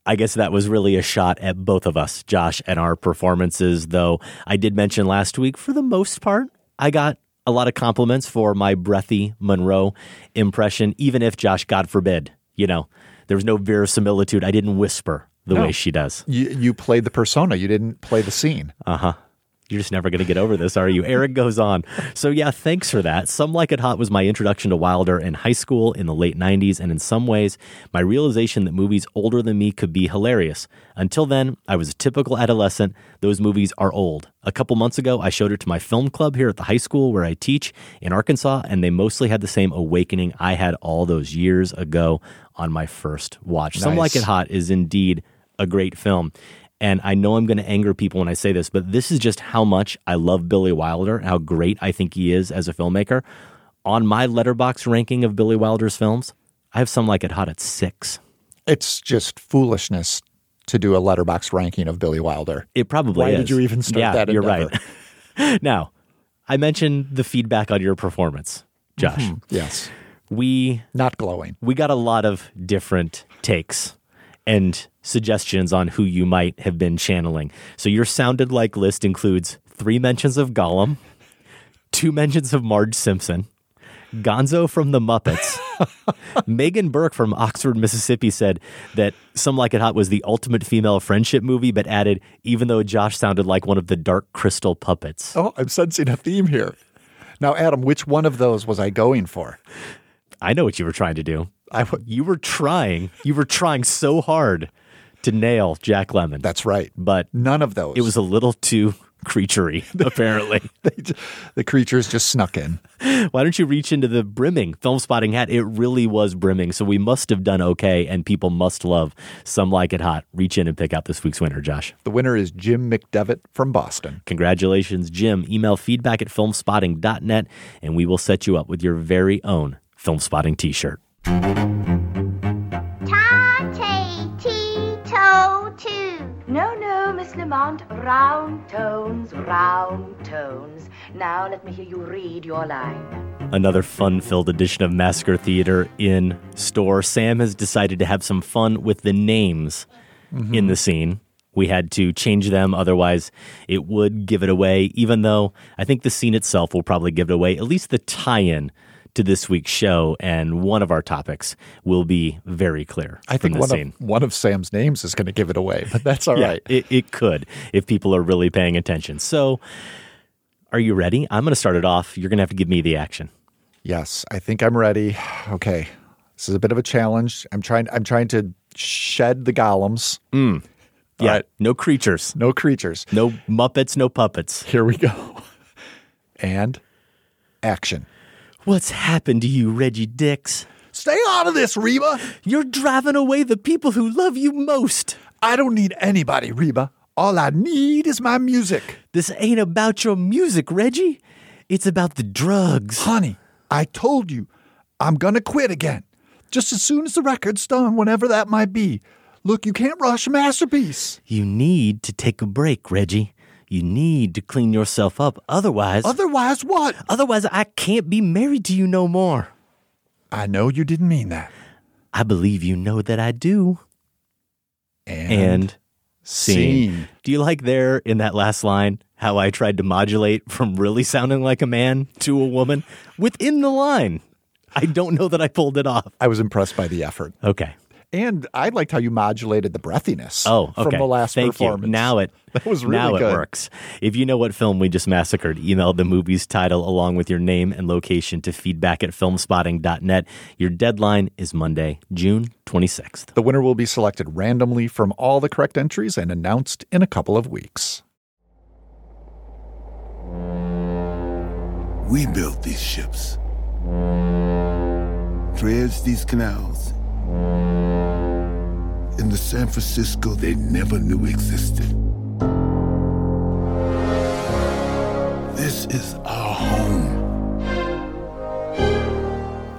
I guess that was really a shot at both of us, Josh, and our performances, though I did mention last week, for the most part, I got a lot of compliments for my breathy Monroe impression, even if, Josh, God forbid, you know, there was no verisimilitude. I didn't whisper the No. way she does. You, you played the persona. You didn't play the scene. Uh-huh. You're just never going to get over this, are you? Eric goes on. So yeah, thanks for that. Some Like It Hot was my introduction to Wilder in high school in the late nineties, and in some ways, my realization that movies older than me could be hilarious. Until then, I was a typical adolescent. Those movies are old. A couple months ago, I showed it to my film club here at the high school where I teach in Arkansas, and they mostly had the same awakening I had all those years ago on my first watch. Nice. Some Like It Hot is indeed a great film. And I know I'm going to anger people when I say this, but this is just how much I love Billy Wilder, how great I think he is as a filmmaker. On my Letterboxd ranking of Billy Wilder's films, I have Some Like It Hot at six. It's just foolishness to do a Letterboxd ranking of Billy Wilder. It probably Why is. did you even start yeah, that you're endeavor? right. Now, I mentioned the feedback on your performance, Josh. Mhm. Yes. We Not glowing. we got a lot of different takes and suggestions on who you might have been channeling. So your sounded like list includes three mentions of Gollum, two mentions of Marge Simpson, Gonzo from the Muppets. Megan Burke from Oxford, Mississippi said that Some Like It Hot was the ultimate female friendship movie, but added, even though Josh sounded like one of the Dark Crystal puppets. Oh, I'm sensing a theme here. Now, Adam, which one of those was I going for? I know what you were trying to do. I w- You were trying, you were trying so hard to nail Jack Lemmon. That's right. But None of those. it was a little too creaturey, apparently. They ju- the creatures just snuck in. Why don't you reach into the brimming film spotting hat? It really was brimming, so we must have done okay, and people must love Some Like It Hot. Reach in and pick out this week's winner, Josh. The winner is Jim McDevitt from Boston. Congratulations, Jim. Email feedback at filmspotting dot net, and we will set you up with your very own Film Spotting t-shirt. No, no, Miss Lamont, round tones, round tones. Now let me hear you read your line. Another fun-filled edition of Massacre Theater in store. Sam has decided to have some fun with the names mm-hmm. in the scene. We had to change them, otherwise it would give it away, even though I think the scene itself will probably give it away, at least the tie-in to this week's show, and one of our topics will be very clear. I think from one the scene. of, one of Sam's names is going to give it away, but that's all yeah, right. It, it could, if people are really paying attention. So, are you ready? I'm going to start it off. You're going to have to give me the action. Yes, I think I'm ready. Okay, this is a bit of a challenge. I'm trying. I'm trying to shed the golems. Mm. Yeah, right. No creatures. No creatures. No Muppets, no puppets. Here we go. And action. What's happened to you, Reggie Dix? Stay out of this, Reba. You're driving away the people who love you most. I don't need anybody, Reba. All I need is my music. This ain't about your music, Reggie. It's about the drugs. Honey, I told you, I'm going to quit again. Just as soon as the record's done, whenever that might be. Look, you can't rush a masterpiece. You need to take a break, Reggie. You need to clean yourself up. Otherwise... Otherwise what? Otherwise, I can't be married to you no more. I know you didn't mean that. I believe you know that I do. And, and scene. scene. Do you like there in that last line how I tried to modulate from really sounding like a man to a woman within the line? I don't know that I pulled it off. I was impressed by the effort. Okay. And I liked how you modulated the breathiness oh, okay. from the last Thank performance. You. Now it that was really now good. It works. If you know what film we just massacred, email the movie's title along with your name and location to feedback at filmspotting dot net. Your deadline is Monday, June twenty-sixth. The winner will be selected randomly from all the correct entries and announced in a couple of weeks. We built these ships, dredged these canals. In the San Francisco they never knew existed. This is our home.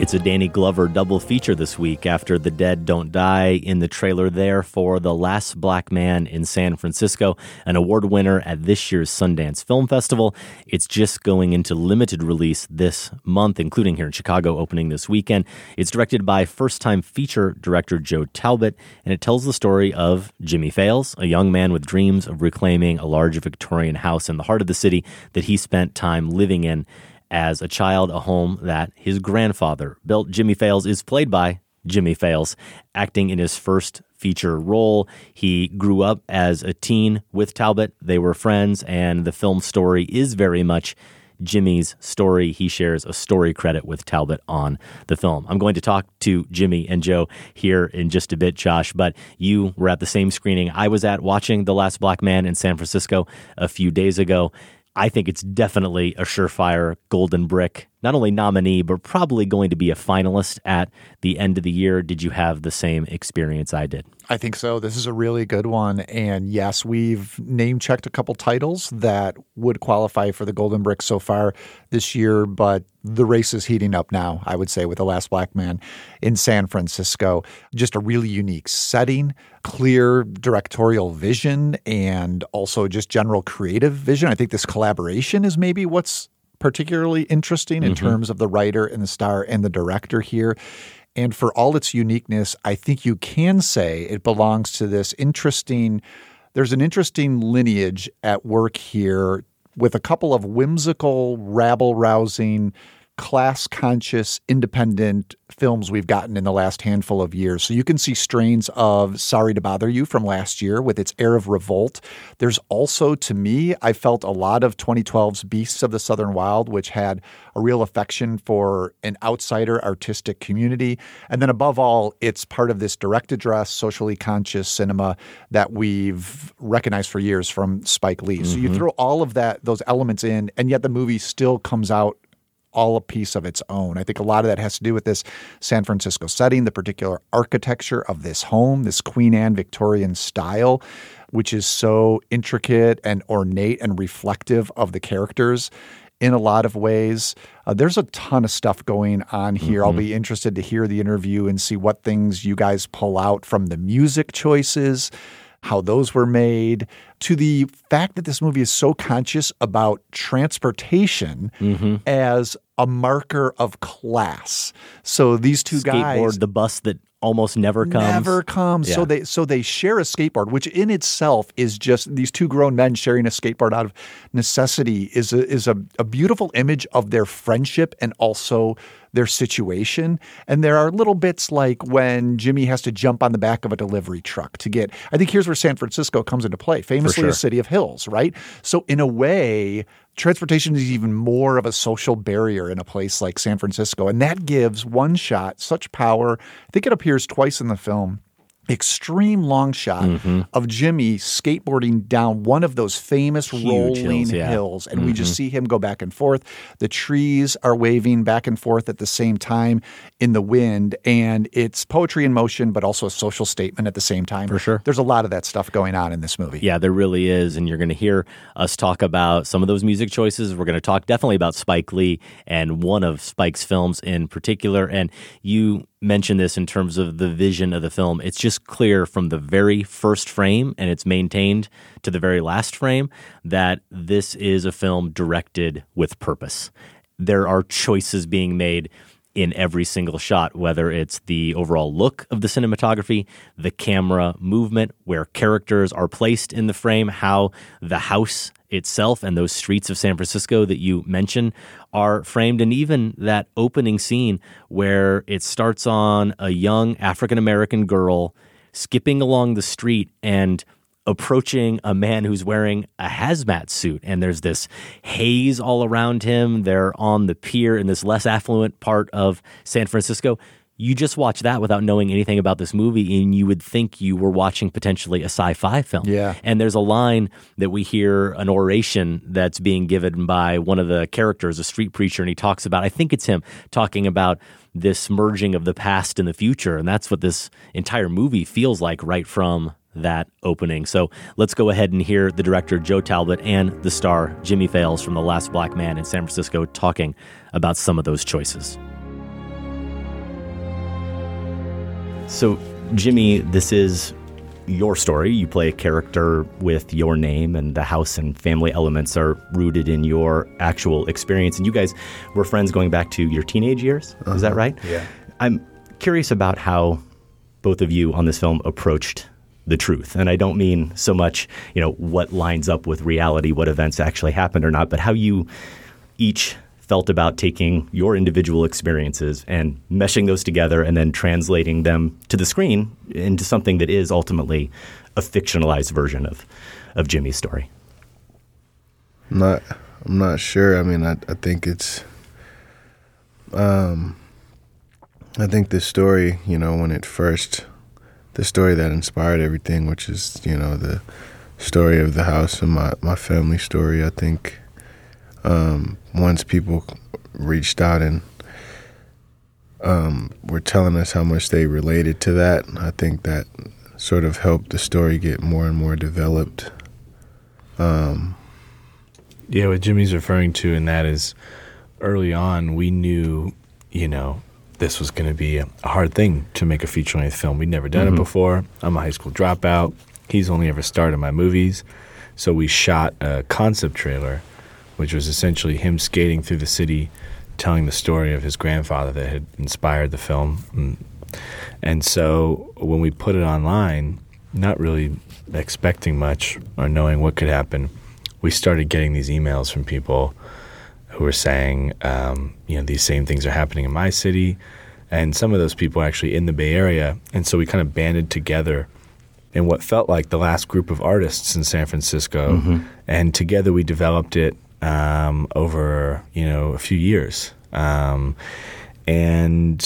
It's a Danny Glover double feature this week after The Dead Don't Die in the trailer there for The Last Black Man in San Francisco, an award winner at this year's Sundance Film Festival. It's just going into limited release this month, including here in Chicago, opening this weekend. It's directed by first-time feature director Joe Talbot, and it tells the story of Jimmy Fails, a young man with dreams of reclaiming a large Victorian house in the heart of the city that he spent time living in as a child, a home that his grandfather built. Jimmy Fails is played by Jimmy Fails, acting in his first feature role. He grew up as a teen with Talbot. They were friends, and the film story is very much Jimmy's story. He shares a story credit with Talbot on the film. I'm going to talk to Jimmy and Joe here in just a bit, Josh, but you were at the same screening I was at watching The Last Black Man in San Francisco a few days ago. I think it's definitely a surefire Golden Brick, not only nominee, but probably going to be a finalist at the end of the year. Did you have the same experience I did? I think so. This is a really good one. And yes, we've name-checked a couple titles that would qualify for the Golden Brick so far this year, but the race is heating up now, I would say, with The Last Black Man in San Francisco. Just a really unique setting, clear directorial vision, and also just general creative vision. I think this collaboration is maybe what's particularly interesting in mm-hmm. terms of the writer and the star and the director here. And for all its uniqueness, I think you can say it belongs to this interesting, there's an interesting lineage at work here with a couple of whimsical, rabble-rousing, class-conscious, independent films we've gotten in the last handful of years. So you can see strains of Sorry to Bother You from last year with its air of revolt. There's also, to me, I felt a lot of twenty twelve's Beasts of the Southern Wild, which had a real affection for an outsider artistic community. And then above all, it's part of this direct address, socially conscious cinema that we've recognized for years from Spike Lee. Mm-hmm. So you throw all of that, those elements in, and yet the movie still comes out all a piece of its own. I think a lot of that has to do with this San Francisco setting, the particular architecture of this home, this Queen Anne Victorian style, which is so intricate and ornate and reflective of the characters in a lot of ways. Uh, there's a ton of stuff going on here. Mm-hmm. I'll be interested to hear the interview and see what things you guys pull out from the music choices, how those were made, to the fact that this movie is so conscious about transportation mm-hmm. as a marker of class. So these two Skateboard, guys, Skateboard, the bus that almost never comes. Never comes. Yeah. So they so they share a skateboard, which in itself is just these two grown men sharing a skateboard out of necessity is a, is a, a beautiful image of their friendship and also their situation. And there are little bits like when Jimmy has to jump on the back of a delivery truck to get – I think here's where San Francisco comes into play, famously sure. a city of hills, right? So in a way – transportation is even more of a social barrier in a place like San Francisco. And that gives one shot such power. I think it appears twice in the film. Extreme long shot mm-hmm. of Jimmy skateboarding down one of those famous Huge rolling hills, yeah. hills. And mm-hmm. we just see him go back and forth. The trees are waving back and forth at the same time in the wind. And it's poetry in motion, but also a social statement at the same time. For sure. There's a lot of that stuff going on in this movie. Yeah, there really is. And you're going to hear us talk about some of those music choices. We're going to talk definitely about Spike Lee and one of Spike's films in particular. And you mention this in terms of the vision of the film. It's just clear from the very first frame, and it's maintained to the very last frame, that this is a film directed with purpose. There are choices being made in every single shot, whether it's the overall look of the cinematography, the camera movement, where characters are placed in the frame, how the house itself and those streets of San Francisco that you mentioned are framed, and even that opening scene where it starts on a young African-American girl skipping along the street and approaching a man who's wearing a hazmat suit, and there's this haze all around him. They're on the pier in this less affluent part of San Francisco. You just watch that without knowing anything about this movie, and you would think you were watching potentially a sci-fi film. Yeah. And there's a line that we hear, an oration that's being given by one of the characters, a street preacher, and he talks about, I think it's him, talking about this merging of the past and the future, and that's what this entire movie feels like right from that opening. So let's go ahead and hear the director, Joe Talbot, and the star, Jimmy Fails, from The Last Black Man in San Francisco, talking about some of those choices. So, Jimmy, this is your story. You play a character with your name, and the house and family elements are rooted in your actual experience. And you guys were friends going back to your teenage years. Uh-huh. Is that right? Yeah. I'm curious about how both of you on this film approached the truth. And I don't mean so much, you know, what lines up with reality, what events actually happened or not, but how you each felt about taking your individual experiences and meshing those together and then translating them to the screen into something that is ultimately a fictionalized version of, of Jimmy's story. I'm not, I'm not sure. I mean, I, I think it's, um, I think the story, you know, when it first, the story that inspired everything, which is, you know, the story of the house and my, my family story, I think, Um, once people reached out and um, were telling us how much they related to that, I think that sort of helped the story get more and more developed. Um, yeah, what Jimmy's referring to in that is early on we knew, you know, this was going to be a, a hard thing to make a feature-length film. We'd never done mm-hmm. it before. I'm a high school dropout. He's only ever starred in my movies. So we shot a concept trailer, which was essentially him skating through the city, telling the story of his grandfather that had inspired the film. And, and so when we put it online, not really expecting much or knowing what could happen, we started getting these emails from people who were saying, um, you know, these same things are happening in my city. And some of those people are actually in the Bay Area. And so we kind of banded together in what felt like the last group of artists in San Francisco. Mm-hmm. And together we developed it Um, over, you know, a few years. Um, and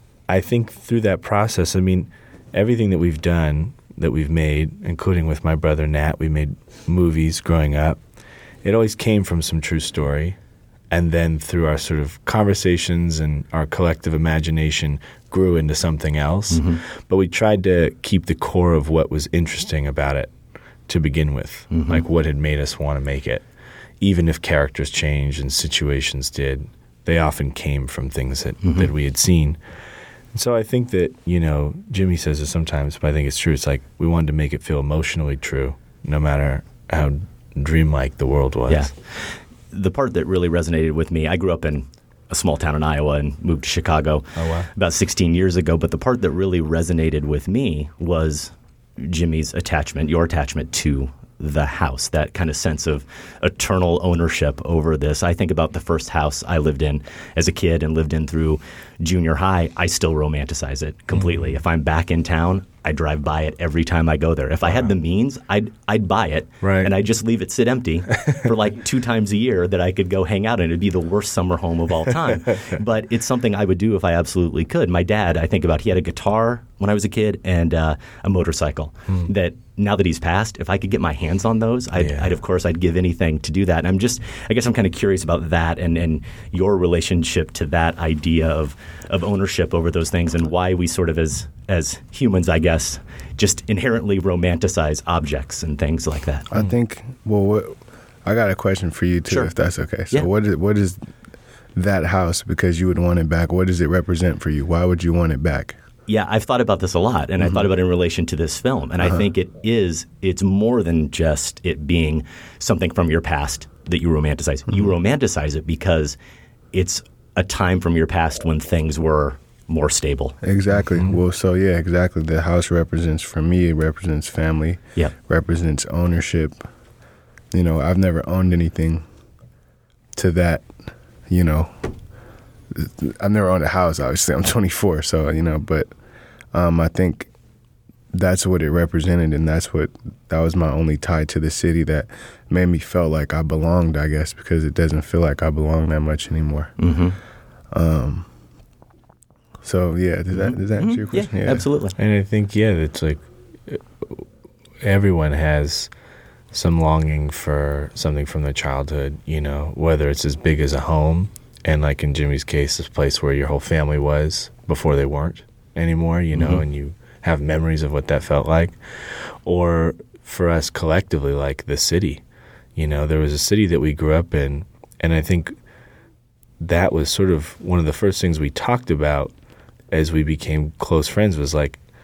I think through that process, I mean, everything that we've done, that we've made, including with my brother Nat, we made movies growing up, it always came from some true story. And then through our sort of conversations and our collective imagination grew into something else. Mm-hmm. But we tried to keep the core of what was interesting about it to begin with, mm-hmm. like what had made us want to make it. Even if characters changed and situations did, they often came from things that, mm-hmm. that we had seen. And so I think that, you know, Jimmy says this sometimes, but I think it's true. It's like we wanted to make it feel emotionally true, no matter how dreamlike the world was. Yeah. The part that really resonated with me, I grew up in a small town in Iowa and moved to Chicago oh, wow. about sixteen years ago. But the part that really resonated with me was Jimmy's attachment, your attachment to the house, that kind of sense of eternal ownership over this. I think about the first house I lived in as a kid and lived in through junior high. I still romanticize it completely. Mm-hmm. If I'm back in town, I drive by it every time I go there. If wow. I had the means, I'd I'd buy it, right. and I'd just leave it sit empty for like two times a year that I could go hang out in. It'd be the worst summer home of all time. But it's something I would do if I absolutely could. My dad, I think about, he had a guitar when I was a kid and uh, a motorcycle hmm. that now that he's passed, if I could get my hands on those, I'd, yeah. I'd of course, I'd give anything to do that. And I'm just, I guess I'm kind of curious about that and, and your relationship to that idea of of ownership over those things and why we sort of as as humans, I guess, just inherently romanticize objects and things like that. I think, well, what, I got a question for you too, sure. if that's okay. So yeah. what is, what is that house, because you would want it back, what does it represent for you? Why would you want it back? Yeah, I've thought about this a lot, and mm-hmm. I thought about it in relation to this film. And uh-huh. I think it is, it's more than just it being something from your past that you romanticize. Mm-hmm. You romanticize it because it's a time from your past when things were more stable. Exactly. Mm-hmm. Well, so yeah, exactly. The house represents, for me, it represents family. Yeah. Represents ownership. You know, I've never owned anything to that, you know. I've never owned a house, obviously. I'm twenty-four, so, you know, but um, I think that's what it represented, and that's what, that was my only tie to the city that made me feel like I belonged, I guess, because it doesn't feel like I belong that much anymore. Mm-hmm. Um, so, yeah, does that, does that mm-hmm. answer your question? Yeah, yeah, absolutely. And I think, yeah, it's like everyone has some longing for something from their childhood, you know, whether it's as big as a home, and like in Jimmy's case, this place where your whole family was before they weren't anymore, you know, mm-hmm. and you have memories of what that felt like. Or for us collectively, like the city, you know, there was a city that we grew up in, and I think that was sort of one of the first things we talked about as we became close friends was like,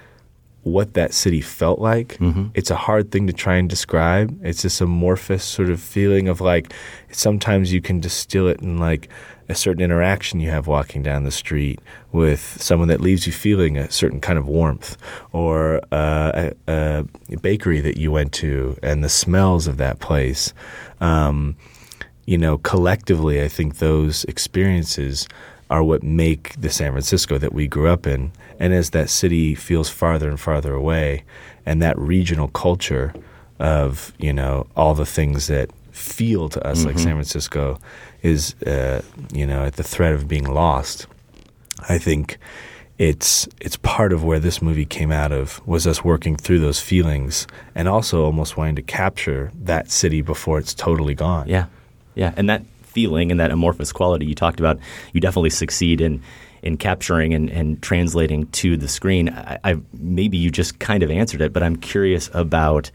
what that city felt like, mm-hmm. it's a hard thing to try and describe. It's this amorphous sort of feeling of like sometimes you can distill it in like a certain interaction you have walking down the street with someone that leaves you feeling a certain kind of warmth, or uh, a, a bakery that you went to and the smells of that place. Um, you know, collectively, I think those experiences are what make the San Francisco that we grew up in. And as that city feels farther and farther away, and that regional culture of, you know, all the things that feel to us mm-hmm. like San Francisco is, uh, you know, at the threat of being lost, I think it's it's part of where this movie came out of, was us working through those feelings and also almost wanting to capture that city before it's totally gone. Yeah, yeah, and that feeling and that amorphous quality you talked about, you definitely succeed in in capturing and, and translating to the screen. I, I maybe you just kind of answered it, but I'm curious about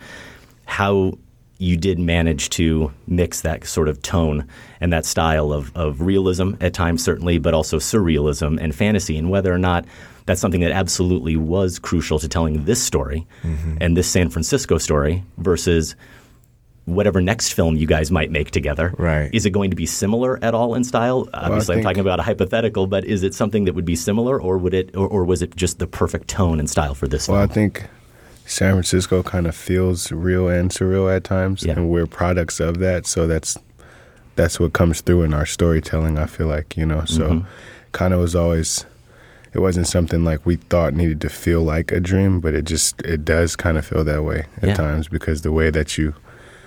how you did manage to mix that sort of tone and that style of, of realism at times, certainly, but also surrealism and fantasy, and whether or not that's something that absolutely was crucial to telling this story mm-hmm. and this San Francisco story versus whatever next film you guys might make together. Right. Is it going to be similar at all in style? Obviously, well, I'm talking about a hypothetical, but is it something that would be similar, or would it, or, or was it just the perfect tone and style for this well, film? Well, I think San Francisco kind of feels real and surreal at times, yeah. and we're products of that. So that's that's what comes through in our storytelling, I feel like, you know. So mm-hmm. kind of was always, it wasn't something like we thought needed to feel like a dream, but it just, it does kind of feel that way at yeah. times, because the way that you,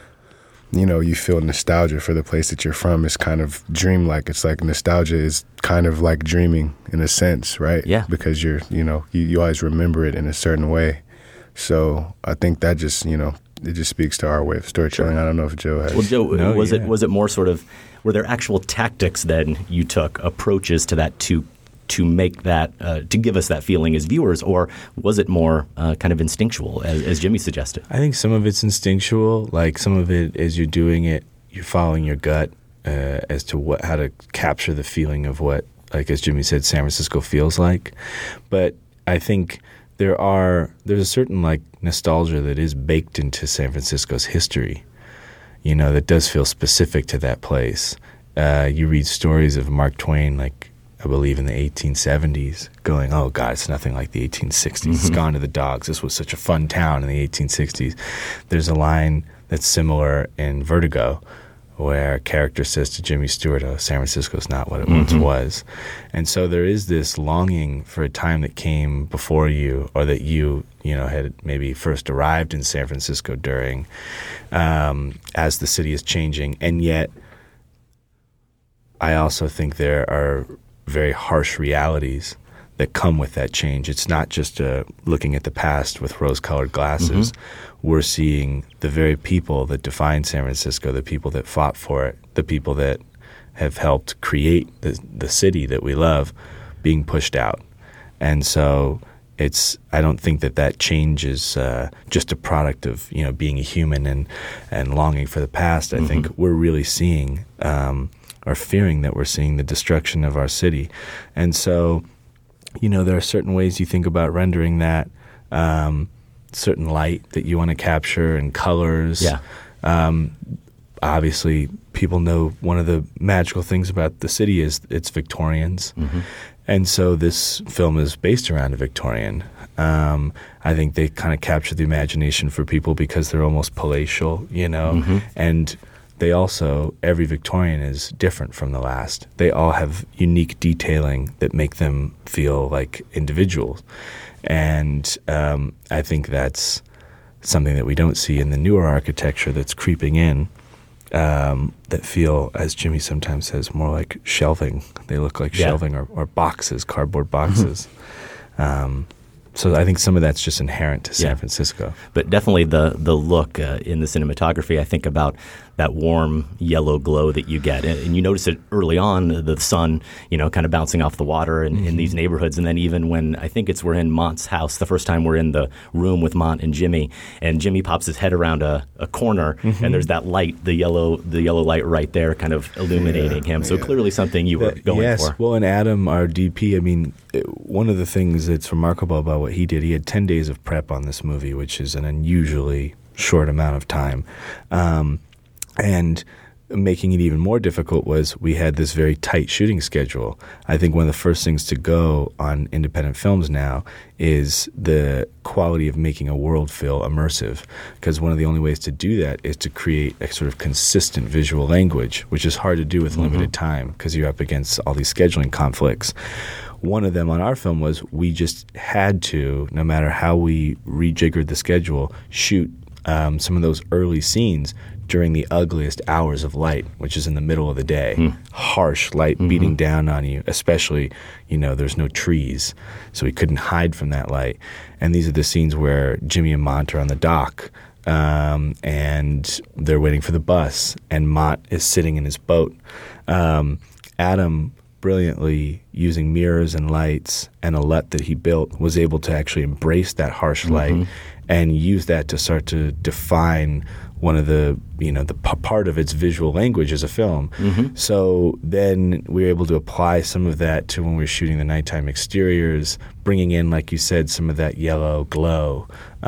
you know, you feel nostalgia for the place that you're from is kind of dreamlike. It's like nostalgia is kind of like dreaming in a sense, right? Yeah. Because you're, you know, you, you always remember it in a certain way. So I think that just, you know, it just speaks to our way of storytelling. Sure. I don't know if Joe has. Well, Joe, no, was yeah. it was it more sort of, were there actual tactics then you took, approaches to that to to make that, uh, to give us that feeling as viewers, or was it more uh, kind of instinctual, as, as Jimmy suggested? I think some of it's instinctual. Like some of it, as you're doing it, you're following your gut uh, as to what how to capture the feeling of what, like as Jimmy said, San Francisco feels like. But I think there are there's a certain like nostalgia that is baked into San Francisco's history, you know, that does feel specific to that place. Uh, you read stories of Mark Twain, like I believe in the eighteen seventies, going, oh, God, it's nothing like the eighteen sixties. Mm-hmm. It's gone to the dogs. This was such a fun town in the eighteen sixties. There's a line that's similar in Vertigo where a character says to Jimmy Stewart, oh, San Francisco's not what it mm-hmm. once was. And so there is this longing for a time that came before you, or that you, you know, had maybe first arrived in San Francisco during, um, as the city is changing. And yet I also think there are very harsh realities that come with that change. It's not just uh, looking at the past with rose-colored glasses. Mm-hmm. We're seeing the very people that define San Francisco, the people that fought for it, the people that have helped create the, the city that we love, being pushed out. And so it's, I don't think that that change is uh, just a product of, you know, being a human and, and longing for the past. I mm-hmm. think we're really seeing um, or fearing that we're seeing the destruction of our city. And so, you know, there are certain ways you think about rendering that, um, certain light that you want to capture and colors. Yeah. Um, obviously, people know one of the magical things about the city is it's Victorians. Mm-hmm. And so this film is based around a Victorian. Um, I think they kind of capture the imagination for people because they're almost palatial, you know, mm-hmm. and they also, every Victorian is different from the last. They all have unique detailing that make them feel like individuals. And um, I think that's something that we don't see in the newer architecture that's creeping in, um, that feel, as Jimmy sometimes says, more like shelving. They look like yeah. shelving or, or boxes, cardboard boxes. um, So I think some of that's just inherent to San yeah. Francisco. But definitely the the look uh, in the cinematography, I think about that warm yellow glow that you get. And, and you notice it early on, the sun, you know, kind of bouncing off the water in, mm-hmm. in these neighborhoods. And then even when, I think it's we're in Mont's house, the first time we're in the room with Mont and Jimmy, and Jimmy pops his head around a, a corner, mm-hmm. and there's that light, the yellow the yellow light right there kind of illuminating yeah. him. So yeah. clearly something you were that, going yes. for. Yes. Well, and Adam, our D P, I mean, it, one of the things that's remarkable about what he did. He had ten days of prep on this movie, which is an unusually short amount of time. Um, and making it even more difficult was we had this very tight shooting schedule. I think one of the first things to go on independent films now is the quality of making a world feel immersive, because one of the only ways to do that is to create a sort of consistent visual language, which is hard to do with mm-hmm. limited time because you're up against all these scheduling conflicts. One of them on our film was we just had to, no matter how we rejiggered the schedule, shoot um, some of those early scenes during the ugliest hours of light, which is in the middle of the day. Mm. Harsh light mm-hmm. beating down on you, especially, you know, there's no trees, so we couldn't hide from that light. And these are the scenes where Jimmy and Mont are on the dock, um, and they're waiting for the bus, and Mont is sitting in his boat. Um, Adam, brilliantly using mirrors and lights and a L E T that he built, was able to actually embrace that harsh light mm-hmm. and use that to start to define one of the, you know, the p- part of its visual language as a film. Mm-hmm. So then we were able to apply some of that to when we were shooting the nighttime exteriors, bringing in, like you said, some of that yellow glow.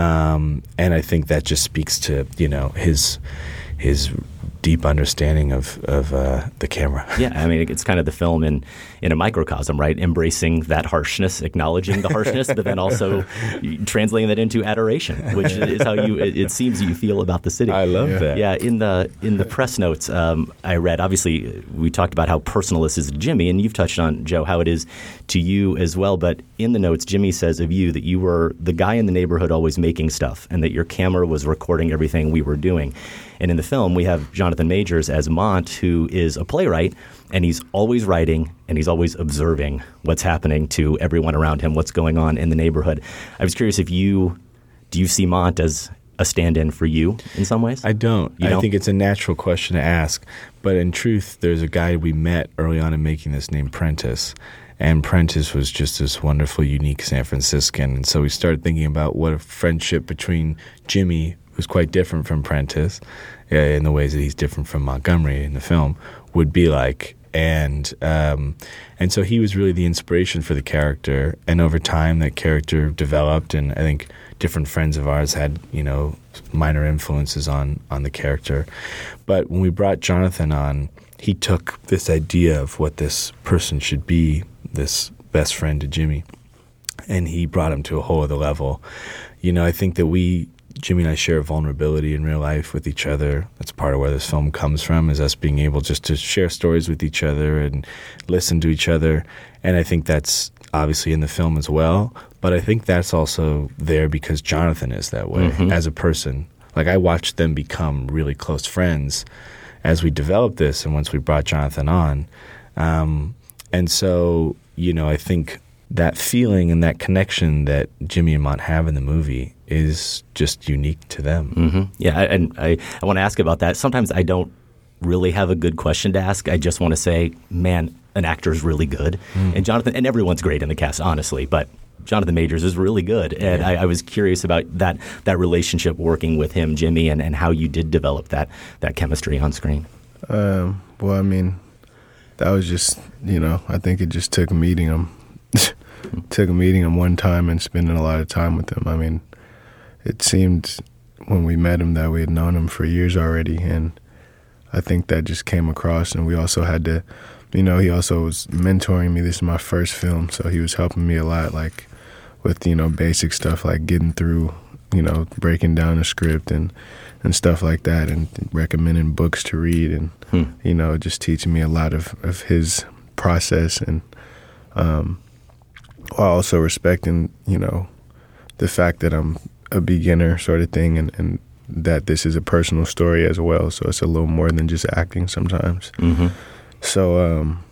Um, and I think that just speaks to, you know, his his deep understanding of, of uh, the camera. Yeah, I mean, it's kind of the film in, in a microcosm, right? Embracing that harshness, acknowledging the harshness, but then also translating that into adoration, which is how you it, it seems you feel about the city. I love yeah. that. Yeah, in the in the press notes um, I read, obviously we talked about how personal this is to Jimmy, and you've touched on, Joe, how it is to you as well. But in the notes, Jimmy says of you that you were the guy in the neighborhood always making stuff, and that your camera was recording everything we were doing. And in the film, we have Jonathan Majors as Mont, who is a playwright, and he's always writing, and he's always observing what's happening to everyone around him, what's going on in the neighborhood. I was curious if you, do you see Mont as a stand-in for you in some ways? I don't. You I don't? think it's a natural question to ask. But in truth, there's a guy we met early on in making this named Prentice. And Prentice was just this wonderful, unique San Franciscan. And so we started thinking about what a friendship between Jimmy, who's quite different from Prentice, uh, in the ways that he's different from Montgomery in the film, would be like. And um, and so he was really the inspiration for the character. And over time, that character developed, and I think different friends of ours had, you know, minor influences on, on the character. But when we brought Jonathan on, he took this idea of what this person should be, this best friend to Jimmy, and he brought him to a whole other level. You know, I think that we, Jimmy and I, share vulnerability in real life with each other. That's part of where this film comes from, is us being able just to share stories with each other and listen to each other. And I think that's obviously in the film as well. But I think that's also there because Jonathan is that way mm-hmm. as a person. Like, I watched them become really close friends as we developed this and once we brought Jonathan on. Um, and so, you know, I think that feeling and that connection that Jimmy and Mont have in the movie is just unique to them. Mm-hmm. Yeah, and I, I want to ask about that. Sometimes I don't really have a good question to ask. I just want to say, man, an actor is really good. Mm. And Jonathan, and everyone's great in the cast, honestly, but Jonathan Majors is really good. And yeah. I, I was curious about that that relationship working with him, Jimmy, and, and how you did develop that that chemistry on screen. Um, well, I mean, that was just, you know, I think it just took meeting him. took meeting him one time and spending a lot of time with him. I mean, it seemed when we met him that we had known him for years already. And I think that just came across. And we also had to, you know, he also was mentoring me. This is my first film, so he was helping me a lot, like, with, you know, basic stuff like getting through, you know, breaking down a script and, and stuff like that, and recommending books to read, and, hmm. you know, just teaching me a lot of, of his process, and um, while also respecting, you know, the fact that I'm a beginner sort of thing, and, and that this is a personal story as well, so it's a little more than just acting sometimes. Mm-hmm. So um,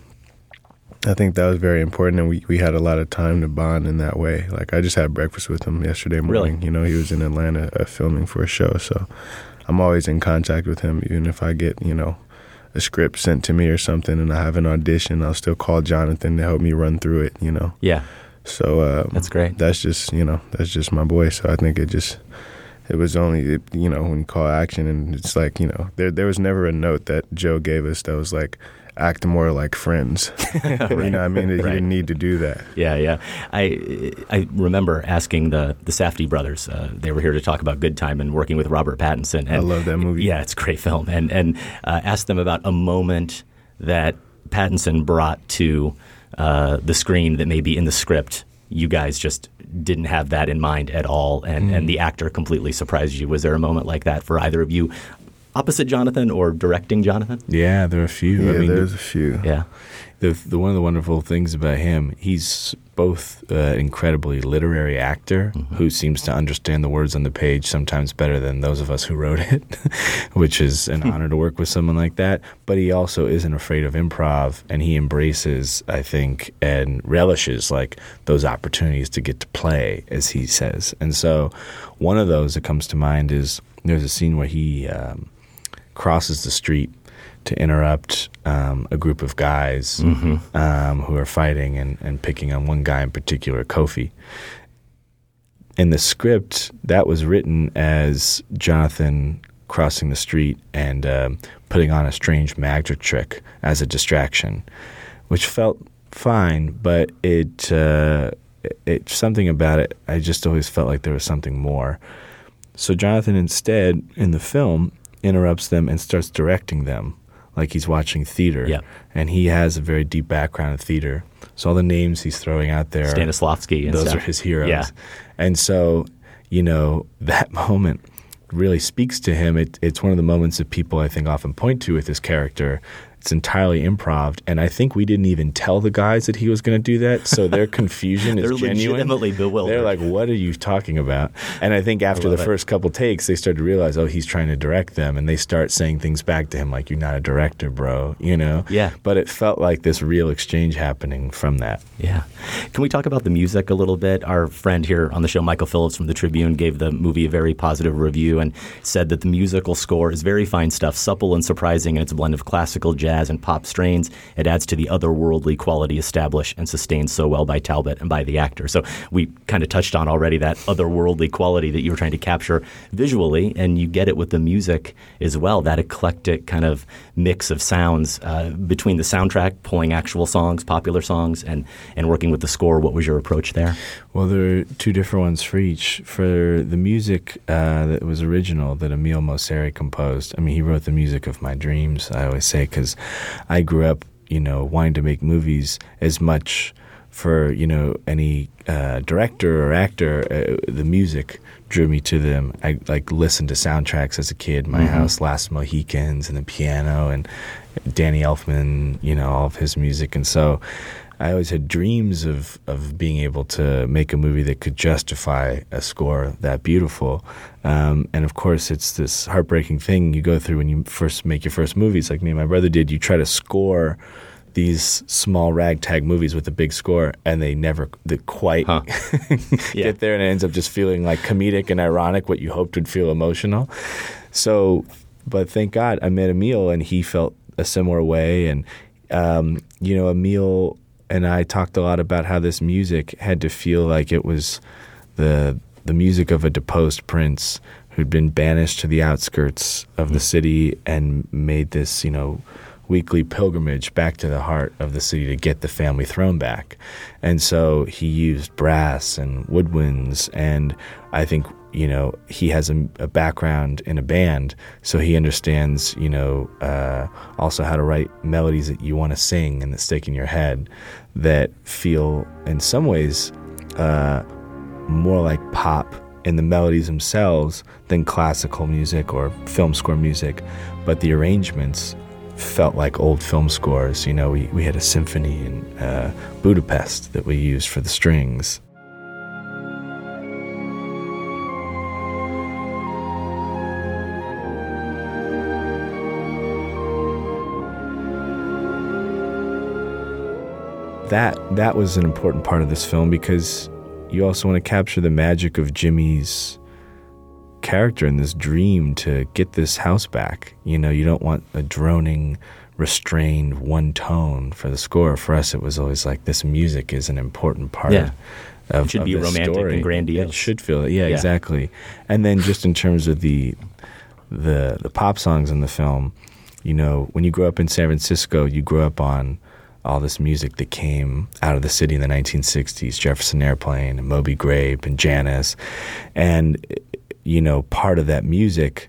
I think that was very important, and we, we had a lot of time to bond in that way. Like, I just had breakfast with him yesterday morning. Really? You know, he was in Atlanta uh, filming for a show, so I'm always in contact with him. Even if I get, you know, a script sent to me or something and I have an audition, I'll still call Jonathan to help me run through it, you know. Yeah. So um, that's great. That's just, you know, that's just my boy. So I think it just, it was only, you know, when you call action, and it's like, you know, there there was never a note that Joe gave us that was like, act more like friends. Right. You know, I mean, he Right. didn't need to do that. Yeah, yeah. I I remember asking the the Safdie brothers. Uh, they were here to talk about Good Time and working with Robert Pattinson. And, I love that movie. Yeah, it's a great film. And and uh, asked them about a moment that Pattinson brought to uh, the screen that maybe in the script you guys just didn't have that in mind at all, and, Mm. and the actor completely surprised you. Was there a moment like that for either of you, opposite Jonathan or directing Jonathan? Yeah, there are a few. Yeah, I mean, there's the, a few. Yeah. The, the one of the wonderful things about him, he's both an incredibly literary actor Mm-hmm. who seems to understand the words on the page sometimes better than those of us who wrote it, which is an honor to work with someone like that. But he also isn't afraid of improv, and he embraces, I think, and relishes like those opportunities to get to play, as he says. And so one of those that comes to mind is there's a scene where he um, crosses the street to interrupt um, a group of guys Mm-hmm. um, who are fighting and, and picking on one guy in particular, Kofi. In the script, that was written as Jonathan crossing the street and um, putting on a strange magic trick as a distraction, which felt fine, but it, uh, it, it something about it, I just always felt like there was something more. So Jonathan instead, in the film, interrupts them and starts directing them like he's watching theater. Yeah. And he has a very deep background in theater. So all the names he's throwing out there, Stanislavski and those stuff. are his heroes. Yeah. And so, you know, that moment really speaks to him. It, it's one of the moments that people, I think, often point to with his character. It's entirely improv, and I think we didn't even tell the guys that he was going to do that, so their confusion is They're genuine. legitimately bewildered. They're like, what are you talking about? And I think after I the love it. first couple takes, they started to realize, oh, he's trying to direct them, and they start saying things back to him like, you're not a director, bro, you know? Yeah. But it felt like this real exchange happening from that. Yeah. Can we talk about the music a little bit? Our friend here on the show, Michael Phillips from the Tribune, gave the movie a very positive review and said that the musical score is very fine stuff, supple and surprising, and it's a blend of classical, jazz, and pop strains. It adds to the otherworldly quality established and sustained so well by Talbot and by the actor. So we kind of touched on already that otherworldly quality that you were trying to capture visually, and you get it with the music as well, that eclectic kind of mix of sounds uh, between the soundtrack, pulling actual songs, popular songs, and, and working with the score. What was your approach there? Well, there are two different ones for each. For the music uh, that was original that Emile Mosseri composed, I mean, he wrote the music of my dreams, I always say, because I grew up, you know, wanting to make movies as much for, you know, any uh, director or actor. Uh, the music drew me to them. I, like, listened to soundtracks as a kid. My Mm-hmm. House, Last Mohicans, and the piano, and Danny Elfman, you know, all of his music. And so I always had dreams of, of being able to make a movie that could justify a score that beautiful. Um, and of course, it's this heartbreaking thing you go through when you first make your first movies, like me and my brother did. You try to score these small ragtag movies with a big score, and they never they quite Huh. Yeah. get there, and it ends up just feeling like comedic and ironic, what you hoped would feel emotional. So, but thank God I met Emile, and he felt a similar way. And, um, you know, Emile and I talked a lot about how this music had to feel like it was the the music of a deposed prince who'd been banished to the outskirts of the city and made this, you know, weekly pilgrimage back to the heart of the city to get the family throne back. And so he used brass and woodwinds, and I think, you know, he has a, a background in a band, so he understands, you know, uh, also how to write melodies that you want to sing and that stick in your head that feel, in some ways, uh, more like pop in the melodies themselves than classical music or film score music, but the arrangements felt like old film scores. You know, we, we had a symphony in uh, Budapest that we used for the strings. That that was an important part of this film, because you also want to capture the magic of Jimmy's character and this dream to get this house back. You know, you don't want a droning, restrained one tone for the score. For us, it was always like, this music is an important part Yeah. of, It should of be this romantic story. and grandiose. It should feel, yeah, Yeah. exactly. And then just in terms of the the the pop songs in the film, you know, when you grow up in San Francisco, you grow up on all this music that came out of the city in the nineteen sixties, Jefferson Airplane and Moby Grape and Janis. And, you know, part of that music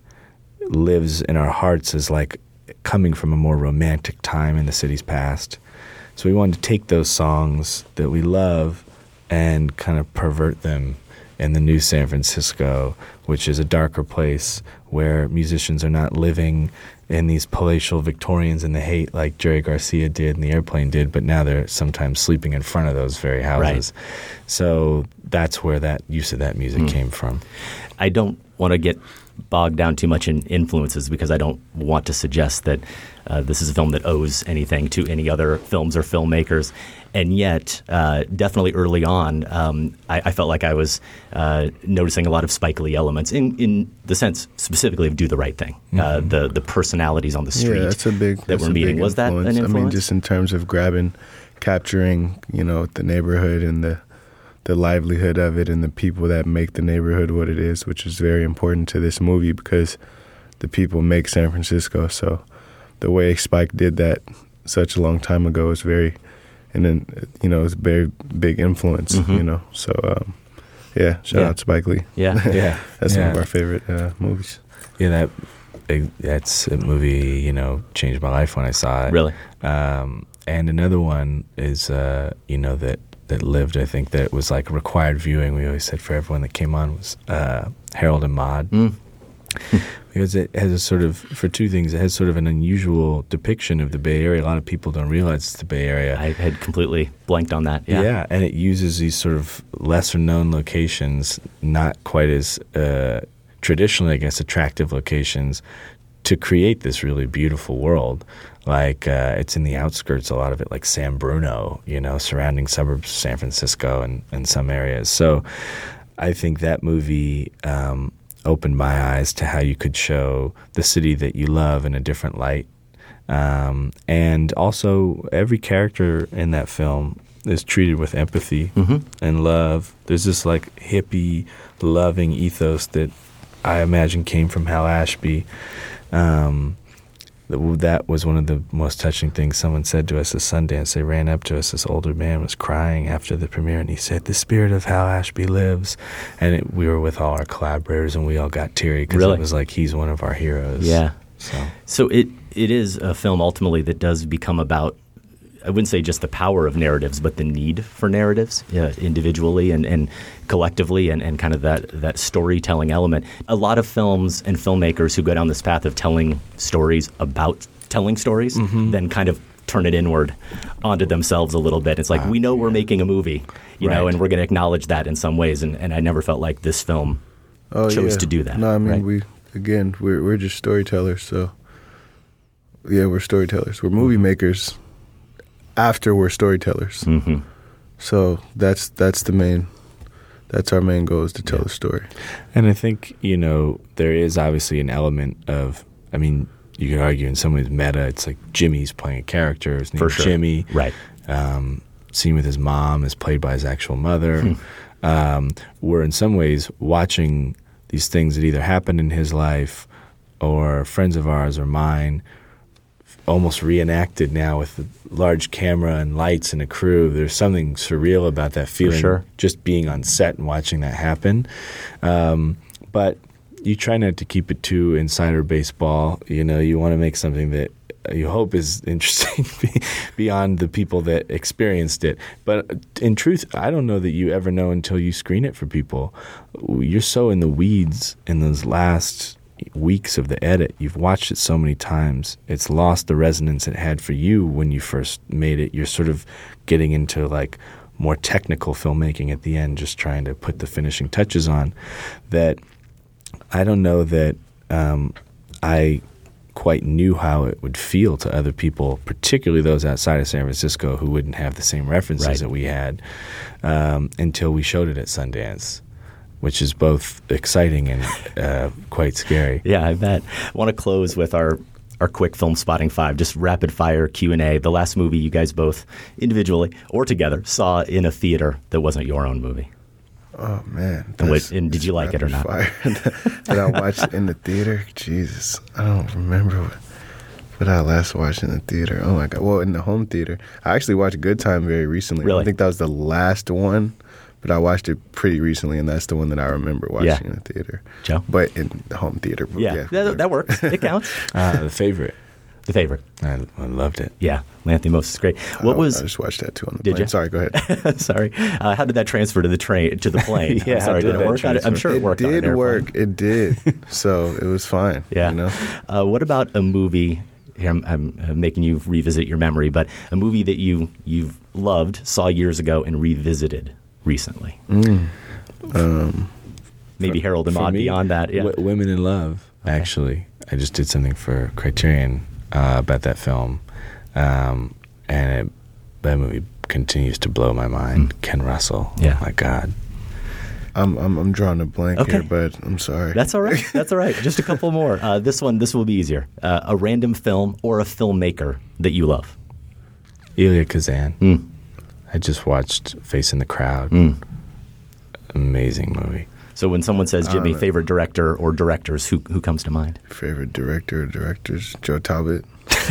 lives in our hearts as like coming from a more romantic time in the city's past. So we wanted to take those songs that we love and kind of pervert them in the new San Francisco, which is a darker place where musicians are not living in these palatial Victorians in the hate like Jerry Garcia did and the Airplane did, but now they're sometimes sleeping in front of those very houses. Right. So that's where that use of that music mm. came from. I don't want to get bogged down too much in influences because I don't want to suggest that uh, this is a film that owes anything to any other films or filmmakers. And yet, uh, definitely early on, um, I, I felt like I was uh, noticing a lot of Spike Lee elements in, in the sense specifically of Do the Right Thing. Mm-hmm. Uh, the the personalities on the street yeah, that's a big, that that's we're a meeting. Big was that an influence? I mean, just in terms of grabbing, capturing, you know, the neighborhood and the the livelihood of it and the people that make the neighborhood what it is, which is very important to this movie because the people make San Francisco. So the way Spike did that such a long time ago is very... And then, you know, it's a very big influence, mm-hmm. you know. So, um, yeah, shout yeah. out Spike Lee. Yeah, yeah. That's yeah. one of our favorite uh, movies. Yeah, that that's a movie, you know, changed my life when I saw it. Really? Um, and another one is, uh, you know, that, that lived, I think, that was like required viewing, we always said for everyone that came on, was uh, Harold and Maude. Mm. Because it has a sort of, for two things, it has sort of an unusual depiction of the Bay Area. A lot of people don't realize it's the Bay Area. I had completely blanked on that. Yeah, yeah, and it uses these sort of lesser-known locations, not quite as uh, traditionally, I guess, attractive locations, to create this really beautiful world. Like, uh, it's in the outskirts, a lot of it, like San Bruno, you know, surrounding suburbs of San Francisco and, and some areas. So I think that movie... Um, opened my eyes to how you could show the city that you love in a different light. Um, and also, every character in that film is treated with empathy mm-hmm. and love. There's this like hippie, loving ethos that I imagine came from Hal Ashby. Um, that was one of the most touching things someone said to us at Sundance. They ran up to us. This older man was crying after the premiere, and he said, "The spirit of Hal Ashby lives." And it, we were with all our collaborators, and we all got teary because really? It was like he's one of our heroes. Yeah. So, so it it is a film ultimately that does become about, I wouldn't say just the power of narratives, but the need for narratives uh, individually and, and collectively and, and kind of that, that storytelling element. A lot of films and filmmakers who go down this path of telling stories about telling stories mm-hmm. then kind of turn it inward onto themselves a little bit. It's like, uh, we know we're making a movie, you right. know, and we're going to acknowledge that in some ways. And, and I never felt like this film oh, chose yeah. to do that. No, I mean, right? we, again, we're, we're just storytellers. So, yeah, we're storytellers. We're movie makers after we're storytellers. Mm-hmm. So that's that's the main, that's our main goal, is to tell yeah. the story. And I think, you know, there is obviously an element of, I mean, you could argue in some ways meta. It's like Jimmy's playing a character. His name's sure. Jimmy. Right. Um, scene with his mom is played by his actual mother. Hmm. Um, we're in some ways watching these things that either happened in his life or friends of ours or mine almost reenacted now with a large camera and lights and a crew. There's something surreal about that feeling, sure. just being on set and watching that happen. Um, but you try not to keep it too insider baseball. You know, you want to make something that you hope is interesting beyond the people that experienced it. But in truth, I don't know that you ever know until you screen it for people. You're so in the weeds in those last weeks of the edit. You've watched it so many times. It's lost the resonance it had for you when you first made it. You're sort of getting into like more technical filmmaking at the end, just trying to put the finishing touches on. That I don't know that um, I quite knew how it would feel to other people, particularly those outside of San Francisco who wouldn't have the same references right. that we had, um, until we showed it at Sundance, which is both exciting and uh, quite scary. Yeah, I bet. I want to close with our, our quick film spotting five, just rapid fire Q and A. The last movie you guys both individually or together saw in a theater that wasn't your own movie. Oh, man. And, what, and did you like it or not? Fire that I watched in the theater? Jesus, I don't remember what, What did I last watch in the theater? Oh my God. Well, in the home theater. I actually watched Good Time very recently. Really? I think that was the last one, but I watched it pretty recently, and that's the one that I remember watching Yeah. in the theater. Joe? But in the home theater. Yeah, that, that works. It counts. Uh, the Favorite. The Favorite. I, I loved it. Yeah, Lanthimos is great. What I, was? I just watched that too on the Did plane. you? Sorry, go ahead. Sorry. Uh, how did that transfer to the train to the plane? Yeah, I'm sorry, how did, did it that work? on it? I'm transfer? sure it, It worked. on an did airplane. work. It did. So it was fine. Yeah. You know? Uh, what about a movie? Here I'm, I'm uh, making you revisit your memory, but a movie that you you've loved, saw years ago, and revisited recently. Mm. Um, Maybe for, Harold and for Maude me, beyond that. Yeah. W- Women in Love. Okay. Actually, I just did something for Criterion uh, about that film, um, and it, that movie continues to blow my mind. Mm. Ken Russell. Yeah. Oh my God. I'm, I'm I'm drawing a blank Okay. here, but I'm sorry. That's all right. That's all right. Just a couple more. Uh, this one, this will be easier. Uh, a random film or a filmmaker that you love. Elia Kazan. Mm. I just watched Face in the Crowd. Mm. Amazing movie. So when someone says, Jimmy, Uh, favorite director or directors, who who comes to mind? Favorite director or directors? Joe Talbot.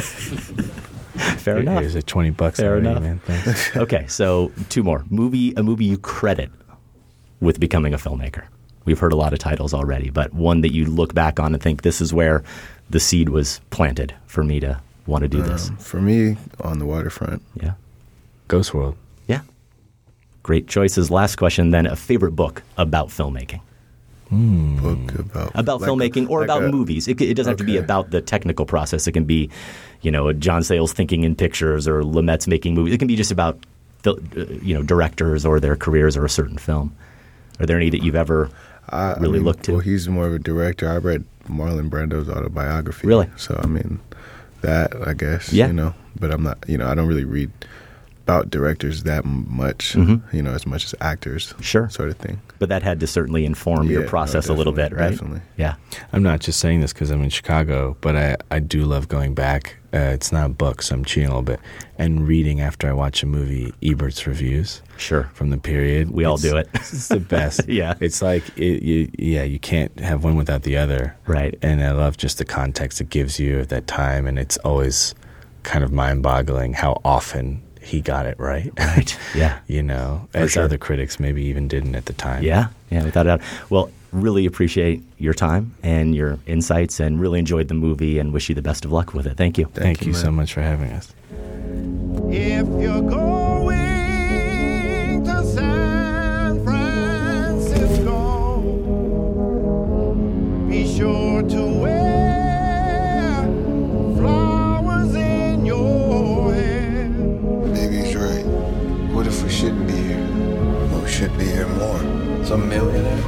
Fair enough. Here's a twenty bucks. Fair already, enough. Man. Thanks. Okay, so two more. Movie, a movie you credit with becoming a filmmaker. We've heard a lot of titles already, but one that you look back on and think this is where the seed was planted for me to want to do this. Um, for me, On the Waterfront. Yeah. Ghost World. Yeah. Great choices. Last question then, a favorite book about filmmaking. Mm. Book about About like filmmaking a, or like about a, movies. It, it doesn't have to be okay. about the technical process. It can be, you know, John Sayles thinking in pictures or Lumet's making movies. It can be just about, fil- uh, you know, directors or their careers or a certain film. Are there any that you've ever I, really I mean, looked to? Well, he's more of a director. I read Marlon Brando's autobiography. Really? So, I mean, that, I guess, Yeah. you know. But I'm not, you know, I don't really read about directors that much, Mhm. you know, as much as actors. Sure. Sort of thing. But that had to certainly inform Yeah, your no, process a little bit, definitely, right? definitely. Yeah. I'm not just saying this because I'm in Chicago, but I, I do love going back. Uh, it's not books, I'm cheating a little bit, and reading after I watch a movie, Ebert's reviews. Sure. From the period. We all It's- do it. It's the best. Yeah. It's like, it, you, yeah, you can't have one without the other. Right. And I love just the context it gives you at that time, and it's always kind of mind-boggling how often he got it right. Right. Yeah. You know, For as sure. other critics maybe even didn't at the time. Yeah. Yeah, without a doubt. Well, really appreciate your time and your insights and really enjoyed the movie and wish you the best of luck with it. Thank you. Thank, Thank you, you, so man. much for having us. If you're going to San Francisco, be sure to wear flowers in your hair. Maybe he's right. What if we shouldn't be here? Well, we should be here more. Some millionaire.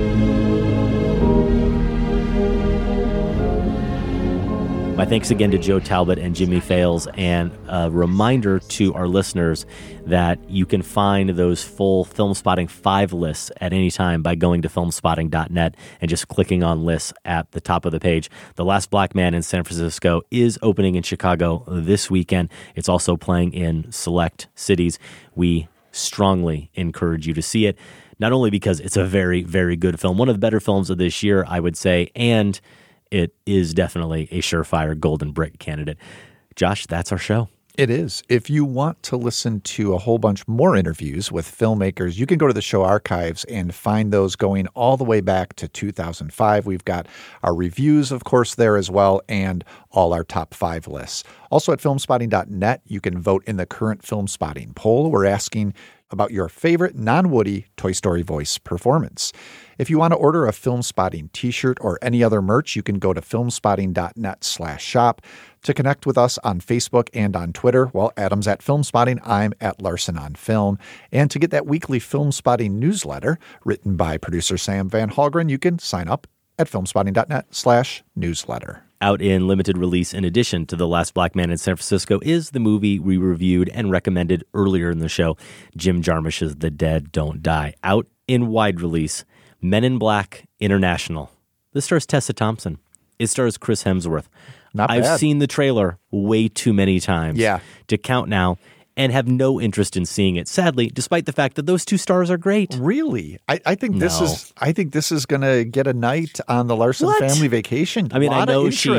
My thanks again to Joe Talbot and Jimmy Fails, and a reminder to our listeners that you can find those full Film Spotting five lists at any time by going to film spotting dot net and just clicking on lists at the top of the page. The Last Black Man in San Francisco is opening in Chicago this weekend. It's also playing in select cities. We strongly encourage you to see it, not only because it's a very, very good film, one of the better films of this year, I would say, and it is definitely a surefire Golden Brick candidate. Josh, that's our show. It is. If you want to listen to a whole bunch more interviews with filmmakers, you can go to the show archives and find those going all the way back to two thousand five. We've got our reviews, of course, there as well, and all our top five lists. Also at film spotting dot net, you can vote in the current Film Spotting poll. We're asking about your favorite non-Woody Toy Story voice performance. If you want to order a Film Spotting t-shirt or any other merch, you can go to film spotting dot net slash shop. To connect with us on Facebook and on Twitter, well, Adam's at Film Spotting, I'm at Larson on Film. And to get that weekly Film Spotting newsletter written by producer Sam Van Halgren, you can sign up at film spotting dot net slash newsletter. Out in limited release, in addition to The Last Black Man in San Francisco, is the movie we reviewed and recommended earlier in the show, Jim Jarmusch's The Dead Don't Die. Out in wide release, Men in Black International. This stars Tessa Thompson. It stars Chris Hemsworth. Not I've bad. seen the trailer way too many times Yeah. to count now and have no interest in seeing it, sadly, despite the fact that those two stars are great. Really? I, I think this No. is I think this is gonna get a night on the Larson What? family vacation. I mean, I Lot of know she interest.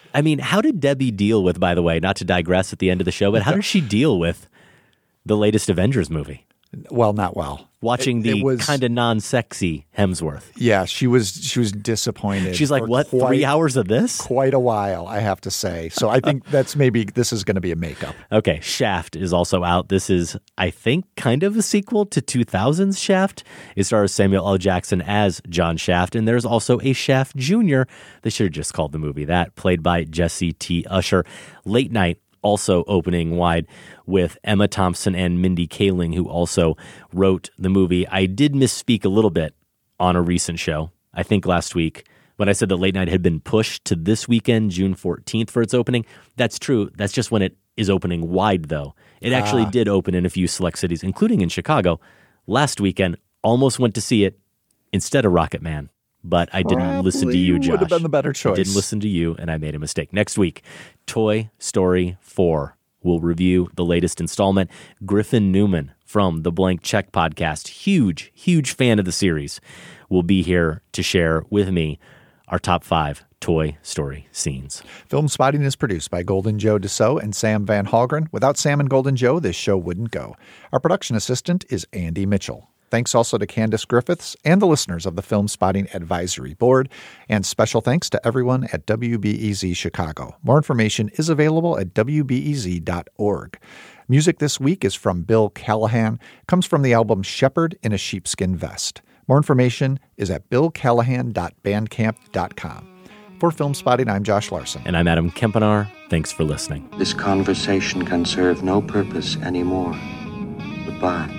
I mean, how did Debbie deal with, by the way, not to digress at the end of the show, but how did she deal with the latest Avengers movie? Well, not well. Watching It- the it was- kind of non-sexy Hemsworth. Yeah, she was she was disappointed. She's like, for what, quite- three hours of this? Quite a while, I have to say. So I think that's maybe this is going to be a makeup. Okay, Shaft is also out. This is, I think, kind of a sequel to two thousands Shaft. It stars Samuel L. Jackson as John Shaft, and there's also a Shaft Junior They should have just called the movie that, played by Jesse T. Usher. Late Night also opening wide with Emma Thompson and Mindy Kaling, who also wrote the movie. I did misspeak a little bit on a recent show, I think last week, when I said that Late Night had been pushed to this weekend, June fourteenth, for its opening. That's true. That's just when it is opening wide, though. It actually Ah. did open in a few select cities, including in Chicago. Last weekend, almost went to see it instead of Rocket Man. But I didn't Probably listen to you, Josh. would have been the better I choice. didn't listen to you, and I made a mistake. Next week, Toy Story four. We'll review the latest installment. Griffin Newman from the Blank Check podcast, huge, huge fan of the series, will be here to share with me our top five Toy Story scenes. Film Spotting is produced by Golden Joe Dassault and Sam Van Halgren. Without Sam and Golden Joe, this show wouldn't go. Our production assistant is Andy Mitchell. Thanks also to Candace Griffiths and the listeners of the Film Spotting Advisory Board. And special thanks to everyone at W B E Z Chicago. More information is available at W B E Z dot org. Music this week is from Bill Callahan. Comes from the album Shepherd in a Sheepskin Vest. More information is at bill callahan dot bandcamp dot com. For Film Spotting, I'm Josh Larson. And I'm Adam Kempenar. Thanks for listening. This conversation can serve no purpose anymore. Goodbye.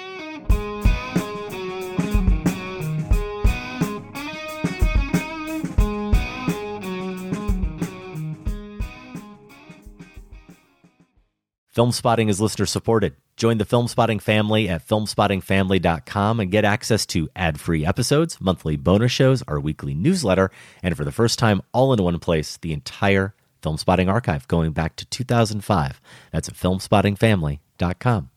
Film Spotting is listener supported. Join the Film Spotting family at film spotting family dot com and get access to ad-free episodes, monthly bonus shows, our weekly newsletter, and for the first time, all in one place, the entire Film Spotting archive going back to two thousand five. That's at film spotting family dot com.